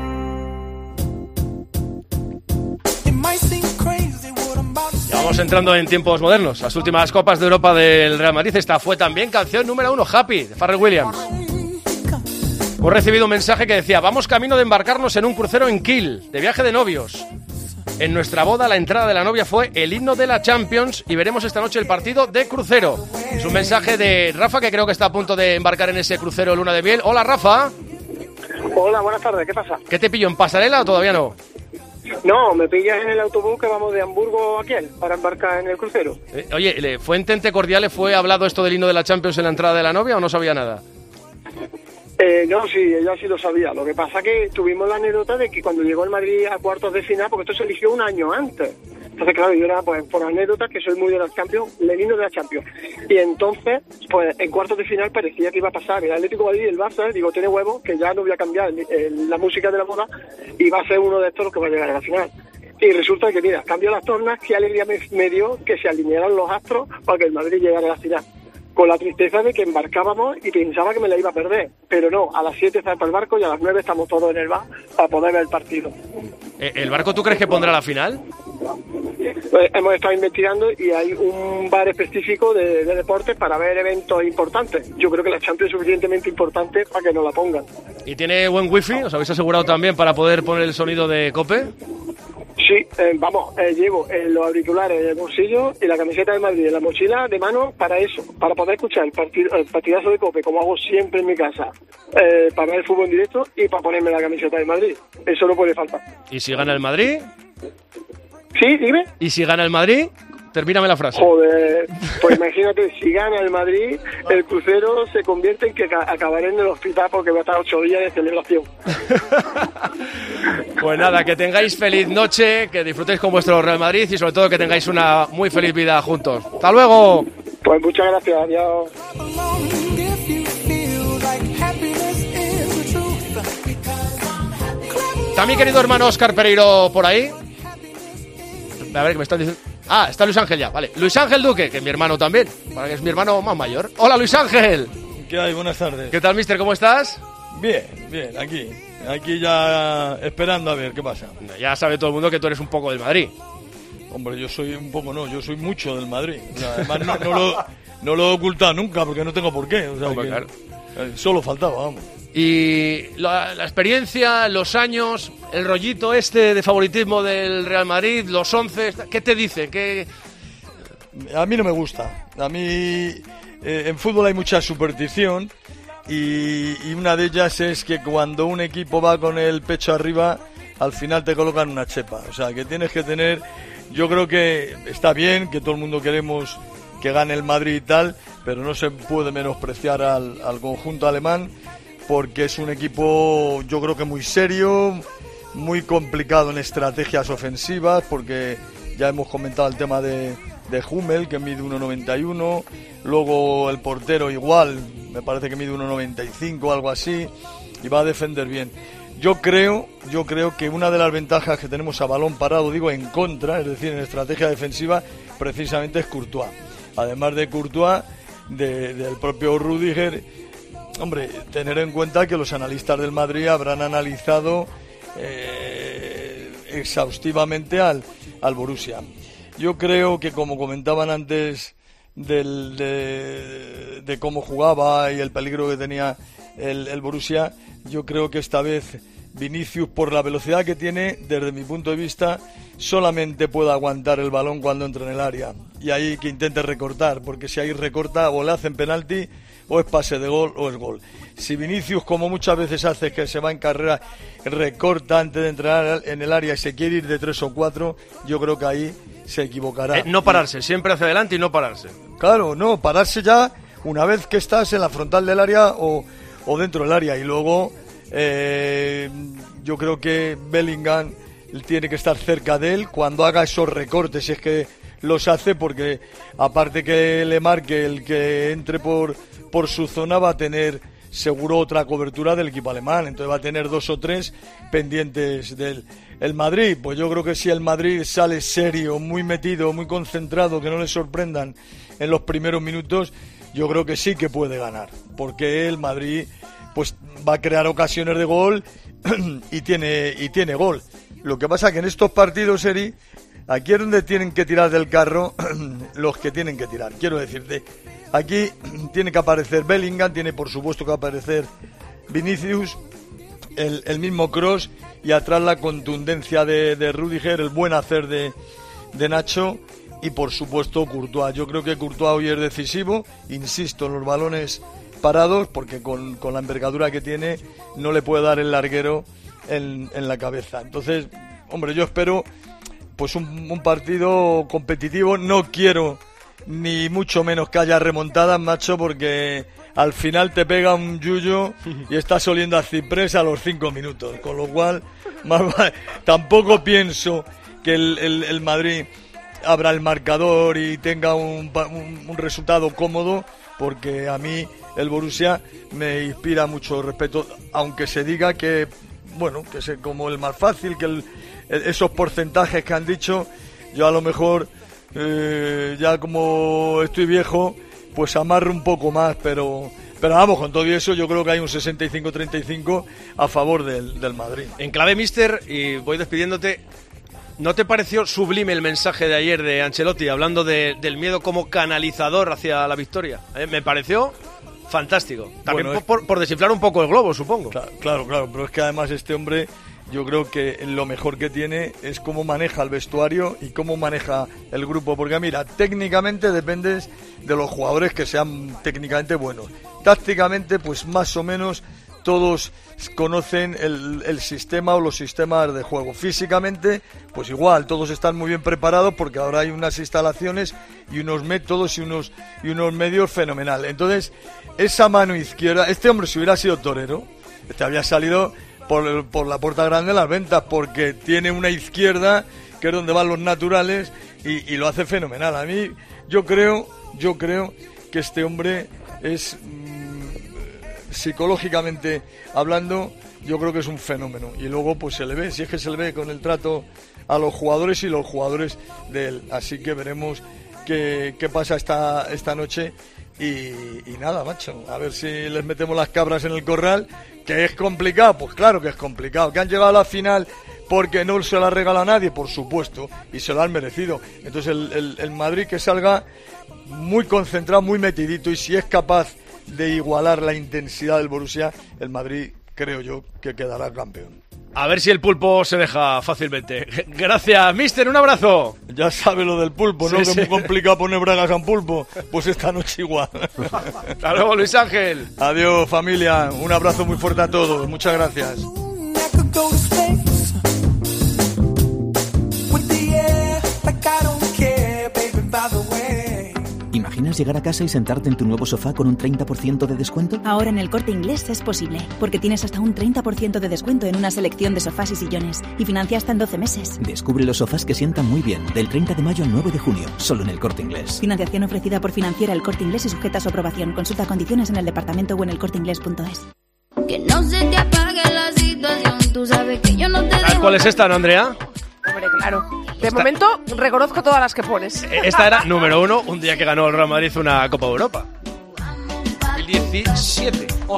Speaker 3: Vamos entrando en tiempos modernos. Las últimas Copas de Europa del Real Madrid. Esta fue también canción número uno, Happy, de Pharrell Williams. Hemos recibido un mensaje que decía: vamos camino de embarcarnos en un crucero en Kiel, de viaje de novios. En nuestra boda la entrada de la novia fue el himno de la Champions y veremos esta noche el partido de crucero. Es un mensaje de Rafa, que creo que está a punto de embarcar en ese crucero luna de miel. Hola, Rafa.
Speaker 5: Hola, buenas tardes, ¿qué pasa?
Speaker 3: ¿Qué te pillo, en pasarela o todavía no?
Speaker 5: No, me pillas en el autobús que vamos de Hamburgo a Kiel para embarcar en el crucero.
Speaker 3: Eh, oye, ¿fue en Tente Cordiales, fue hablado esto del himno de la Champions en la entrada de la novia o no sabía nada?
Speaker 5: Eh, no, sí, ella sí lo sabía. Lo que pasa que tuvimos la anécdota de que cuando llegó el Madrid a cuartos de final, porque esto se eligió un año antes. Entonces, claro, yo era, pues, por anécdota, que soy muy de la Champions, el himno de la Champions. Y entonces, pues, en cuartos de final parecía que iba a pasar el Atlético de Madrid y el Barça. Digo, tiene huevos, que ya no voy a cambiar el, el, la música de la boda y va a ser uno de estos los que va a llegar a la final. Y resulta que, mira, cambió las tornas, qué alegría me, me dio que se alinearan los astros para que el Madrid llegara a la final. Con la tristeza de que embarcábamos y pensaba que me la iba a perder. Pero no, a las siete está para el barco y a las nueve estamos todos en el bar para poder ver el partido.
Speaker 3: ¿El barco tú crees que pondrá la final?
Speaker 5: Pues hemos estado investigando y hay un bar específico de, de deportes para ver eventos importantes. Yo creo que la Champions es suficientemente importante para que nos la pongan.
Speaker 3: ¿Y tiene buen wifi? ¿Os habéis asegurado también para poder poner el sonido de COPE?
Speaker 5: Sí, eh, vamos, eh, llevo eh, los auriculares en el bolsillo y la camiseta de Madrid en la mochila de mano para eso, para poder escuchar el, partido, el partidazo de COPE, como hago siempre en mi casa, eh, para ver el fútbol en directo y para ponerme la camiseta de Madrid. Eso no puede faltar.
Speaker 3: ¿Y si gana el Madrid?
Speaker 5: Sí, dime.
Speaker 3: ¿Y si gana el Madrid? Termíname la frase.
Speaker 5: Joder, pues imagínate, si gana el Madrid, el crucero se convierte en que ca- acabaré en el hospital porque va a estar ocho días de celebración.
Speaker 3: Pues nada, que tengáis feliz noche, que disfrutéis con vuestro Real Madrid y sobre todo que tengáis una muy feliz vida juntos. ¡Hasta luego!
Speaker 5: Pues muchas gracias, adiós.
Speaker 3: ¿Está mi querido hermano Óscar Pereiro por ahí? A ver, que me están diciendo... Ah, está Luis Ángel ya, vale. Luis Ángel Duque, que es mi hermano también, para que es mi hermano más mayor. Hola, Luis Ángel.
Speaker 6: ¿Qué hay? Buenas tardes.
Speaker 3: ¿Qué tal, mister? ¿Cómo estás?
Speaker 6: Bien, bien, aquí. Aquí ya esperando a ver qué pasa.
Speaker 3: Ya sabe todo el mundo que tú eres un poco del Madrid.
Speaker 6: Hombre, yo soy un poco, no, yo soy mucho del Madrid. O sea, además no, no, lo, no lo he ocultado nunca porque no tengo por qué. O sea,
Speaker 3: Hombre,
Speaker 6: que,
Speaker 3: claro.
Speaker 6: eh, solo faltaba, vamos.
Speaker 3: Y la, la experiencia, los años, el rollito este de favoritismo del Real Madrid, los once, ¿qué te dice? ¿Qué...
Speaker 6: A mí no me gusta. A mí eh, en fútbol hay mucha superstición y, y una de ellas es que cuando un equipo va con el pecho arriba, al final te colocan una chepa. O sea, que tienes que tener... Yo creo que está bien, que todo el mundo queremos que gane el Madrid y tal, pero no se puede menospreciar al, al conjunto alemán, porque es un equipo, yo creo que muy serio, muy complicado en estrategias ofensivas, porque ya hemos comentado el tema de, de Hummel, que mide uno noventa y uno, luego el portero igual, me parece que mide uno noventa y cinco, algo así, y va a defender bien. Yo creo, yo creo que una de las ventajas que tenemos a balón parado, digo en contra, es decir, en estrategia defensiva, precisamente es Courtois. Además de Courtois, de, del propio Rüdiger. Hombre, tener en cuenta que los analistas del Madrid habrán analizado eh, exhaustivamente al, al Borussia. Yo creo que, como comentaban antes del, de, de cómo jugaba y el peligro que tenía el, el Borussia, yo creo que esta vez Vinicius, por la velocidad que tiene, desde mi punto de vista, solamente puede aguantar el balón cuando entra en el área. Y ahí que intente recortar, porque si ahí recorta o le hacen penalti, o es pase de gol o es gol. Si Vinicius, como muchas veces hace, que se va en carrera, recorta antes de entrar en el área y se quiere ir de tres o cuatro, yo creo que ahí se equivocará.
Speaker 3: Eh, no pararse, siempre hacia adelante y no pararse.
Speaker 6: Claro, no, pararse ya una vez que estás en la frontal del área o, o dentro del área. Y luego eh, yo creo que Bellingham tiene que estar cerca de él cuando haga esos recortes, si es que los hace, porque aparte que le marque el que entre por, por su zona, va a tener seguro otra cobertura del equipo alemán, entonces va a tener dos o tres pendientes del el Madrid. Pues yo creo que si el Madrid sale serio, muy metido, muy concentrado, que no le sorprendan en los primeros minutos, yo creo que sí que puede ganar, porque el Madrid pues va a crear ocasiones de gol y tiene y tiene gol. Lo que pasa que en estos partidos, Eri, aquí es donde tienen que tirar del carro los que tienen que tirar. Quiero decirte, aquí tiene que aparecer Bellingham, tiene por supuesto que aparecer Vinicius, el, el mismo Kroos, y atrás la contundencia de, de Rüdiger, el buen hacer de, de Nacho, y por supuesto Courtois. Yo creo que Courtois hoy es decisivo, insisto, en los balones parados, porque con, con la envergadura que tiene no le puede dar el larguero en, en la cabeza. Entonces, hombre, yo espero pues un, un partido competitivo. No quiero ni mucho menos que haya remontadas, macho, porque al final te pega un yuyo y estás oliendo a ciprés a los cinco minutos, con lo cual más vale. Tampoco pienso que el, el, el Madrid abra el marcador y tenga un, un, un resultado cómodo, porque a mí el Borussia me inspira mucho respeto, aunque se diga que, bueno, que es como el más fácil, que el, esos porcentajes que han dicho, yo a lo mejor eh, ya como estoy viejo, pues amarro un poco más, pero pero vamos, con todo eso yo creo que hay un sesenta y cinco treinta y cinco a favor del, del Madrid.
Speaker 3: En clave, mister, y voy despidiéndote, ¿no te pareció sublime el mensaje de ayer de Ancelotti hablando de, del miedo como canalizador hacia la victoria? ¿Eh? Me pareció fantástico. También bueno, por, por desinflar un poco el globo, supongo.
Speaker 6: Claro, claro, claro, pero es que además este hombre, yo creo que lo mejor que tiene es cómo maneja el vestuario y cómo maneja el grupo, porque mira, técnicamente dependes de los jugadores que sean técnicamente buenos. Tácticamente, pues más o menos todos conocen el, el sistema o los sistemas de juego. Físicamente, pues igual, todos están muy bien preparados porque ahora hay unas instalaciones y unos métodos y unos y unos medios fenomenales. Entonces, esa mano izquierda, este hombre si hubiera sido torero, este había salido por, por la puerta grande de las ventas porque tiene una izquierda que es donde van los naturales y, y lo hace fenomenal. A mí, yo creo, yo creo que este hombre es... psicológicamente hablando, yo creo que es un fenómeno. Y luego pues se le ve, si es que se le ve con el trato a los jugadores y los jugadores de él. Así que veremos qué, qué pasa esta, esta noche. Y, y nada, macho, a ver si les metemos las cabras en el corral, que es complicado, pues claro que es complicado. Que han llegado a la final porque no se la regala a nadie, por supuesto, y se lo han merecido. Entonces el, el, el Madrid que salga muy concentrado, muy metidito, y si es capaz de igualar la intensidad del Borussia, el Madrid creo yo que quedará campeón.
Speaker 3: A ver si el pulpo se deja fácilmente. Gracias, mister, un abrazo.
Speaker 6: Ya sabe lo del pulpo, ¿no? Sí, que es sí. muy complicado poner bragas a un pulpo. Pues esta noche igual.
Speaker 3: Hasta luego, Luis Ángel.
Speaker 6: Adiós, familia. Un abrazo muy fuerte a todos. Muchas gracias.
Speaker 7: ¿Imaginas llegar a casa y sentarte en tu nuevo sofá con un treinta por ciento de descuento?
Speaker 8: Ahora en El Corte Inglés es posible, porque tienes hasta un treinta por ciento de descuento en una selección de sofás y sillones, y financia hasta en doce meses.
Speaker 7: Descubre los sofás que sientan muy bien, del treinta de mayo al nueve de junio, solo en El Corte Inglés.
Speaker 8: Financiación ofrecida por Financiera El Corte Inglés y sujeta a su aprobación. Consulta condiciones en el departamento o en elcorteinglés punto es.
Speaker 9: Que no se te apague la situación, tú sabes que yo no te
Speaker 3: ¿Sabes cuál es esta, no, Andrea?
Speaker 10: Hombre, claro. De esta... momento reconozco todas las que pones.
Speaker 3: Esta era número uno, un día que ganó el Real Madrid una Copa de Europa. El diecisiete. Oh.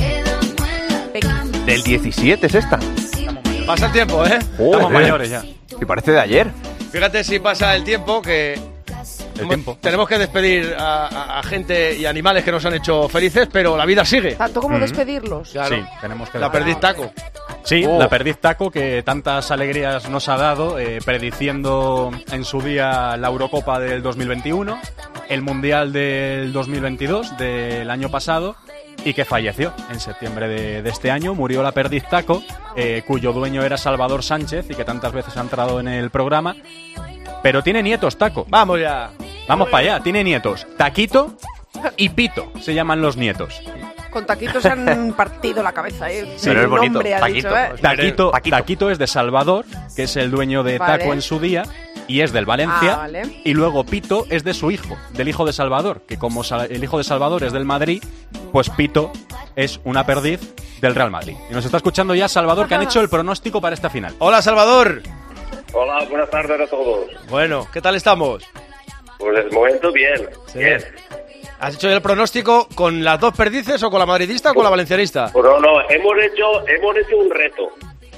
Speaker 24: Del diecisiete es esta.
Speaker 3: Pasa el tiempo, ¿eh?
Speaker 24: Oh, Estamos eh. mayores ya. Y parece de ayer.
Speaker 3: Fíjate si pasa el tiempo que...
Speaker 24: El tiempo.
Speaker 3: Tenemos que despedir a, a, a gente y animales que nos han hecho felices, pero la vida sigue.
Speaker 10: Tanto como mm. despedirlos.
Speaker 23: Claro. Sí, tenemos que
Speaker 3: La perdiz taco.
Speaker 23: Sí,
Speaker 3: oh.
Speaker 23: la perdiz taco que tantas alegrías nos ha dado, eh, prediciendo en su día la Eurocopa del dos mil veintiuno, el Mundial del dos mil veintidós, del año pasado, y que falleció en septiembre de, de este año. Murió la perdiz taco, eh, cuyo dueño era Salvador Sánchez y que tantas veces ha entrado en el programa. Pero tiene nietos, Taco.
Speaker 3: Vamos ya.
Speaker 23: Vamos para allá. Tiene nietos. Taquito y Pito se llaman los nietos.
Speaker 10: Con Taquito se han partido la cabeza, ¿eh?
Speaker 23: Sí, pero es bonito.
Speaker 10: Nombre, ha
Speaker 23: Taquito,
Speaker 10: dicho, ¿eh?
Speaker 23: Taquito, Taquito es de Salvador, que es el dueño de
Speaker 10: Vale.
Speaker 23: Taco en su día, y es del Valencia.
Speaker 10: Ah, vale.
Speaker 23: Y luego Pito es de su hijo, del hijo de Salvador, que como el hijo de Salvador es del Madrid, pues Pito es una perdiz del Real Madrid. Y nos está escuchando ya Salvador, que han hecho el pronóstico para esta final.
Speaker 3: Hola, Salvador.
Speaker 25: Hola, buenas tardes a todos.
Speaker 3: Bueno, ¿qué tal estamos?
Speaker 25: Pues de momento bien,
Speaker 3: sí.
Speaker 25: bien.
Speaker 3: ¿Has hecho el pronóstico con las dos perdices o con la madridista o con la valencianista?
Speaker 25: No, no, hemos hecho, hemos hecho un reto.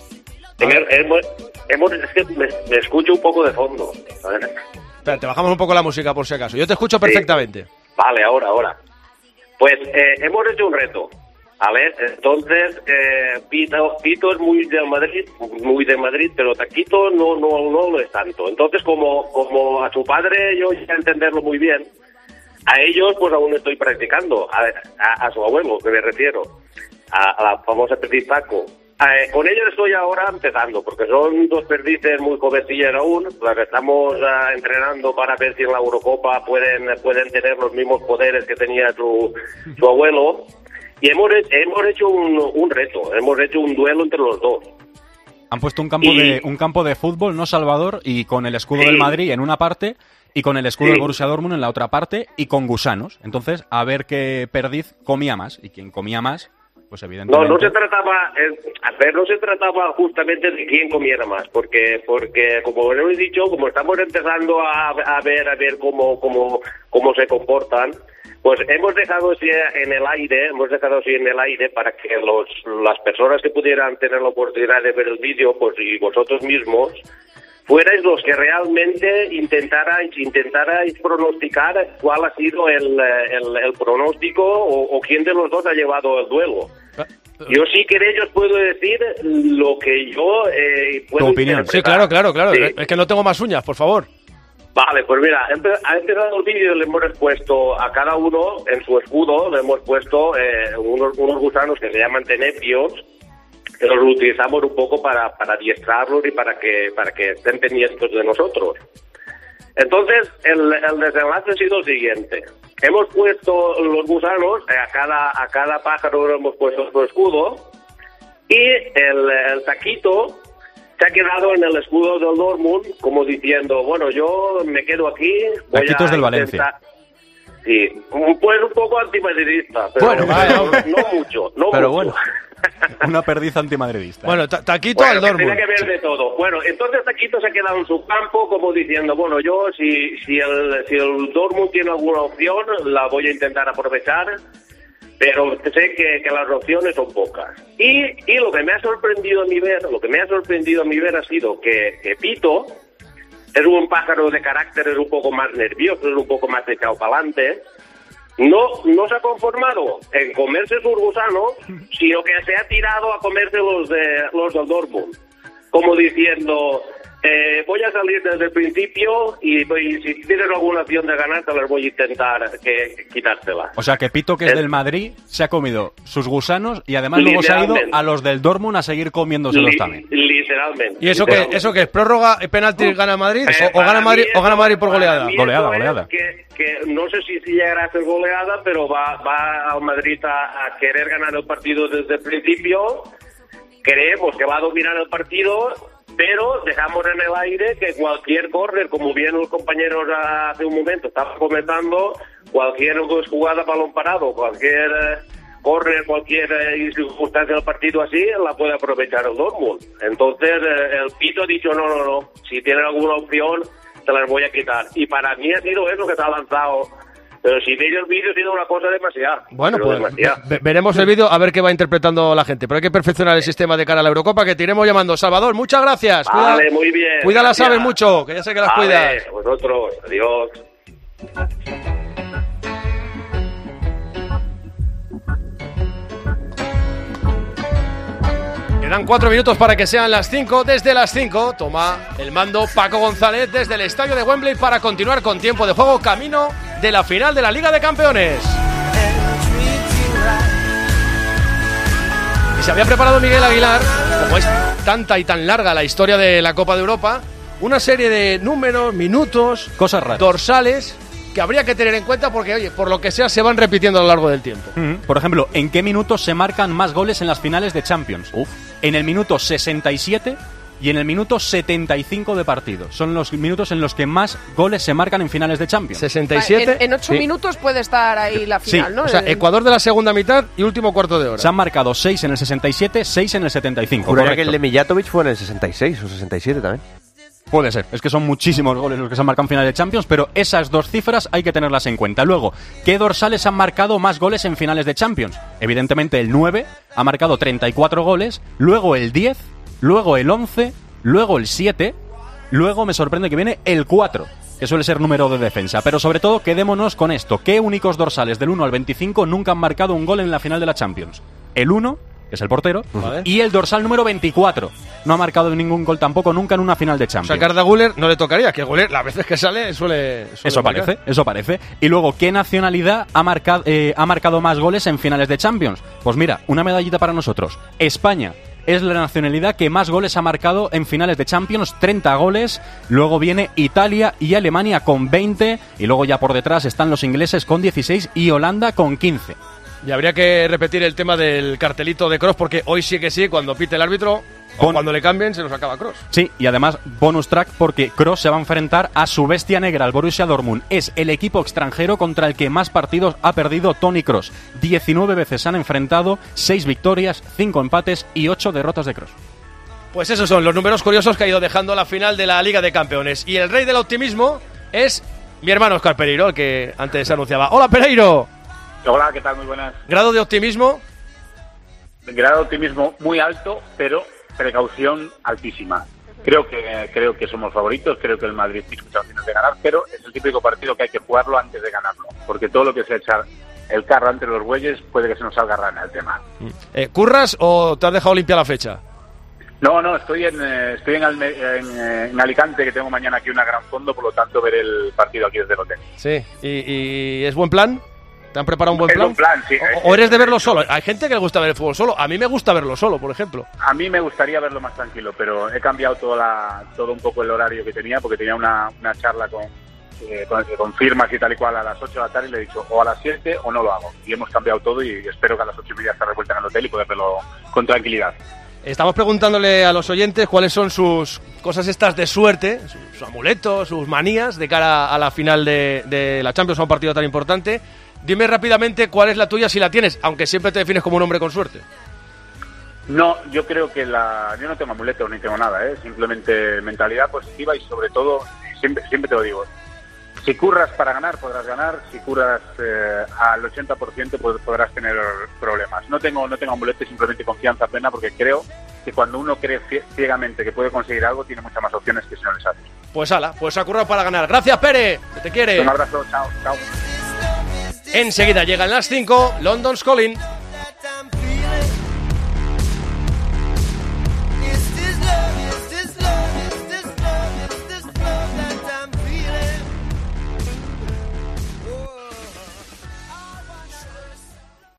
Speaker 25: Hemos, hemos, es que me, me escucho un poco de fondo.
Speaker 3: Espera, te bajamos un poco la música por si acaso. Yo te escucho perfectamente.
Speaker 25: Sí. Vale, ahora, ahora. Pues eh, hemos hecho un reto. ¿Vale? Entonces, eh, Pito, Pito es muy del Madrid, muy de Madrid, pero Taquito no, no, no lo es tanto. Entonces, como, como a su padre yo ya entenderlo muy bien, a ellos pues aún estoy practicando, a, a, a su abuelo, que me refiero, a, a la famosa perdiz Taco. Eh, con ellos estoy ahora empezando, porque son dos perdices muy jovencillas aún, las estamos uh, entrenando para ver si en la Eurocopa pueden, pueden tener los mismos poderes que tenía su, su abuelo. Y hemos, hemos hecho un, un reto, hemos hecho un duelo entre los dos.
Speaker 23: Han puesto un campo,
Speaker 25: y...
Speaker 23: de, un campo de fútbol, ¿no, Salvador? Y con el escudo
Speaker 25: sí.
Speaker 23: del Madrid en una parte y con el escudo
Speaker 25: sí.
Speaker 23: del Borussia Dortmund en la otra parte y con gusanos. Entonces, a ver qué perdiz comía más. Y quien comía más, pues evidentemente...
Speaker 25: No, no se trataba, eh, a ver, no se trataba justamente de quién comiera más, porque, porque como lo he dicho, como estamos empezando a, a ver, a ver cómo, cómo, cómo se comportan, pues hemos dejado así en el aire, hemos dejado así en el aire para que los, las personas que pudieran tener la oportunidad de ver el vídeo, pues y vosotros mismos, fuerais los que realmente intentarais, intentarais pronosticar cuál ha sido el, el, el pronóstico o, o quién de los dos ha llevado el duelo. Yo sí que de ellos puedo decir lo que yo eh, puedo
Speaker 3: tu opinión. Sí, claro, claro, claro. Sí. Es que no tengo más uñas, por favor.
Speaker 25: Vale, pues mira, ha empezado el vídeo y le hemos puesto a cada uno en su escudo, le hemos puesto eh, unos, unos gusanos que se llaman tenepios, que los utilizamos un poco para, para adiestrarlos y para que, para que estén pendientes de nosotros. Entonces, el, el desenlace ha sido el siguiente. Hemos puesto los gusanos, eh, a cada a cada pájaro hemos puesto su escudo, y el, el taquito se ha quedado en el escudo del Dortmund, como diciendo, bueno, yo me quedo aquí. Voy
Speaker 11: Taquitos
Speaker 25: a
Speaker 11: del
Speaker 25: intentar...
Speaker 11: Valencia.
Speaker 25: Sí, pues un poco antimadridista, pero
Speaker 11: Bueno, vale,
Speaker 25: no, no mucho, no
Speaker 11: Pero
Speaker 25: mucho.
Speaker 11: bueno, una perdiz antimadridista.
Speaker 3: Bueno, ta- taquito
Speaker 25: Bueno,
Speaker 3: al
Speaker 25: que
Speaker 3: Dortmund.
Speaker 25: tiene que ver de todo. Bueno, entonces Taquito se ha quedado en su campo como diciendo, bueno, yo si si el, si el Dortmund tiene alguna opción, la voy a intentar aprovechar, pero sé que, que las opciones son pocas. Y, y lo que me ha sorprendido a mi ver, lo que me ha sorprendido a mi ver ha sido que, que Pito es un pájaro de carácter, es un poco más nervioso, es un poco más echado para adelante. No, no se ha conformado en comerse sus gusanos, sino que se ha tirado a comerse los de los del Dortmund, como diciendo, eh, voy a salir desde el principio y, y si tienes alguna opción de ganar te las voy a intentar que, quitártela.
Speaker 11: O sea que Pito, que es
Speaker 25: El-
Speaker 11: del Madrid, se ha comido sus gusanos y además luego se ha ido
Speaker 25: Literalmente.
Speaker 11: a los del Dortmund a seguir comiéndoselos
Speaker 25: Li-
Speaker 11: también.
Speaker 25: Literalmente.
Speaker 3: ¿Y eso qué,
Speaker 25: literalmente.
Speaker 3: eso qué es? ¿Prórroga, eh, penalti, gana Madrid?
Speaker 25: Eh,
Speaker 3: ¿O, o
Speaker 25: para
Speaker 3: gana
Speaker 25: mí
Speaker 3: Madrid o
Speaker 25: eso-
Speaker 3: gana Madrid por
Speaker 25: para
Speaker 3: goleada?
Speaker 25: mí
Speaker 11: Goleada,
Speaker 25: eso es
Speaker 11: goleada.
Speaker 25: Que, que no sé si, si llegará a ser goleada, pero va, va al Madrid a, a querer ganar el partido desde el principio. Creemos que va a dominar el partido, pero dejamos en el aire que cualquier córner, como bien los compañeros hace un momento estaban comentando, cualquier jugada balón parado, cualquier eh, córner, cualquier eh, circunstancia del partido así, la puede aprovechar el Dortmund. Entonces eh, el Pito ha dicho, no, no, no, si tienen alguna opción, te las voy a quitar. Y para mí ha sido eso que se ha lanzado. Pero si veis el vídeo ha sido una cosa demasiada.
Speaker 3: Bueno,
Speaker 25: pero
Speaker 3: pues
Speaker 25: demasiada.
Speaker 3: ve- veremos el vídeo a ver qué va interpretando la gente. Pero hay que perfeccionar el sistema de cara a la Eurocopa, que te iremos llamando. Salvador, muchas gracias.
Speaker 25: Vale,
Speaker 3: Cuida-
Speaker 25: muy bien.
Speaker 3: Cuida las
Speaker 25: gracias.
Speaker 3: aves mucho, que ya sé que las
Speaker 25: Vale,
Speaker 3: cuidas.
Speaker 25: vosotros, adiós.
Speaker 3: Quedan cuatro minutos para que sean las cinco. Desde las cinco toma el mando Paco González desde el estadio de Wembley para continuar con tiempo de juego camino de la final de la Liga de Campeones. Y se había preparado Miguel Aguilar, como es tanta y tan larga la historia de la Copa de Europa, una serie de números, minutos,
Speaker 11: cosas raras,
Speaker 3: dorsales que habría que tener en cuenta porque, oye, por lo que sea, se van repitiendo a lo largo del tiempo.
Speaker 11: Mm. Por ejemplo, ¿en qué minutos se marcan más goles en las finales de Champions? Uf. En el minuto sesenta y siete y en el minuto setenta y cinco de partido. Son los minutos en los que más goles se marcan en finales de Champions.
Speaker 3: sesenta y siete.
Speaker 10: En, en ocho
Speaker 3: Sí.
Speaker 10: minutos puede estar ahí la final,
Speaker 11: Sí,
Speaker 10: ¿no?
Speaker 3: O sea,
Speaker 10: En-
Speaker 3: Ecuador de la segunda mitad y último cuarto de hora.
Speaker 11: Se han marcado seis en el sesenta y siete, seis en el setenta y cinco.
Speaker 24: Juraría que
Speaker 11: correcto.
Speaker 24: el de Mijatovic fue en el sesenta y seis o sesenta y siete también.
Speaker 11: Puede ser, es que son muchísimos goles los que se han marcado en finales de Champions, pero esas dos cifras hay que tenerlas en cuenta. Luego, ¿qué dorsales han marcado más goles en finales de Champions? Evidentemente el nueve ha marcado treinta y cuatro goles, luego el diez, luego el once, luego el siete, luego me sorprende que viene el cuatro, que suele ser número de defensa. Pero sobre todo, quedémonos con esto. ¿Qué únicos dorsales del uno al veinticinco nunca han marcado un gol en la final de la Champions? El uno, que es el portero,
Speaker 3: Vale.
Speaker 11: y el dorsal número veinticuatro. No ha marcado ningún gol tampoco nunca en una final de
Speaker 3: O
Speaker 11: Champions.
Speaker 3: sea, que a Arda Güler no le tocaría, que Güler, las veces que sale, suele. suele
Speaker 11: Eso
Speaker 3: marcar.
Speaker 11: parece, eso parece. Y luego, ¿qué nacionalidad ha marcado, eh, ha marcado más goles en finales de Champions? Pues mira, una medallita para nosotros. España es la nacionalidad que más goles ha marcado en finales de Champions, treinta goles. Luego viene Italia y Alemania con veinte. Y luego ya por detrás están los ingleses con dieciséis y Holanda con quince.
Speaker 3: Y habría que repetir el tema del cartelito de Kroos, porque hoy sí que sí, cuando pite el árbitro, o
Speaker 11: Bon-
Speaker 3: cuando le cambien, se nos acaba Kroos.
Speaker 11: Sí, y además bonus track porque Kroos se va a enfrentar a su bestia negra, al Borussia Dortmund. Es el equipo extranjero contra el que más partidos ha perdido Toni Kroos. diecinueve veces se han enfrentado, seis victorias, cinco empates y ocho derrotas de Kroos.
Speaker 3: Pues esos son los números curiosos que ha ido dejando la final de la Liga de Campeones. Y el rey del optimismo es mi hermano Óscar Pereiro, el que antes se anunciaba. ¡Hola, Pereiro!
Speaker 14: Hola, ¿qué tal? Muy buenas.
Speaker 3: ¿Grado de optimismo?
Speaker 14: Grado de optimismo muy alto, pero precaución altísima. Creo que creo que somos favoritos, creo que el Madrid tiene muchas opciones de ganar, pero es el típico partido que hay que jugarlo antes de ganarlo, porque todo lo que sea echar el carro entre los bueyes puede que se nos salga rana el tema.
Speaker 3: Eh, ¿Curras o te has dejado limpia la fecha?
Speaker 14: No, no, estoy en eh, estoy en, Alme en, eh, en Alicante, que tengo mañana aquí una gran fondo, por lo tanto veré el partido aquí desde el hotel.
Speaker 3: Sí, ¿y, y es buen plan? ¿Te han preparado un buen
Speaker 14: Es
Speaker 3: plan?
Speaker 14: un plan, sí.
Speaker 3: ¿O, o eres de verlo solo? Hay gente que le gusta ver el fútbol solo. A mí me gusta verlo solo, por ejemplo.
Speaker 14: A mí me gustaría verlo más tranquilo, pero he cambiado toda la, todo un poco el horario que tenía, porque tenía una, una charla con, eh, con, con firmas y tal y cual a las ocho de la tarde y le he dicho o a las siete o no lo hago. Y hemos cambiado todo y espero que a las ocho y media esté revuelta en el hotel y poder verlo con tranquilidad.
Speaker 3: Estamos preguntándole a los oyentes cuáles son sus cosas estas de suerte, sus, sus amuletos, sus manías de cara a la final de, de la Champions, a un partido tan importante. Dime rápidamente cuál es la tuya si la tienes, aunque siempre te defines como un hombre con suerte.
Speaker 14: No, yo creo que la... Yo no tengo amuletos ni tengo nada, ¿eh? Simplemente mentalidad positiva y sobre todo, siempre, siempre te lo digo, si curras para ganar podrás ganar, si curras eh, al ochenta por ciento pues podrás tener problemas. No tengo, no tengo amuletos, simplemente confianza plena porque creo que cuando uno cree ciegamente que puede conseguir algo tiene muchas más opciones que si no le sale.
Speaker 3: Pues ala, pues ha currado para ganar. Gracias, Pere, que te quiere.
Speaker 14: Un abrazo, chao, chao.
Speaker 3: Enseguida llegan las cinco, London's Calling.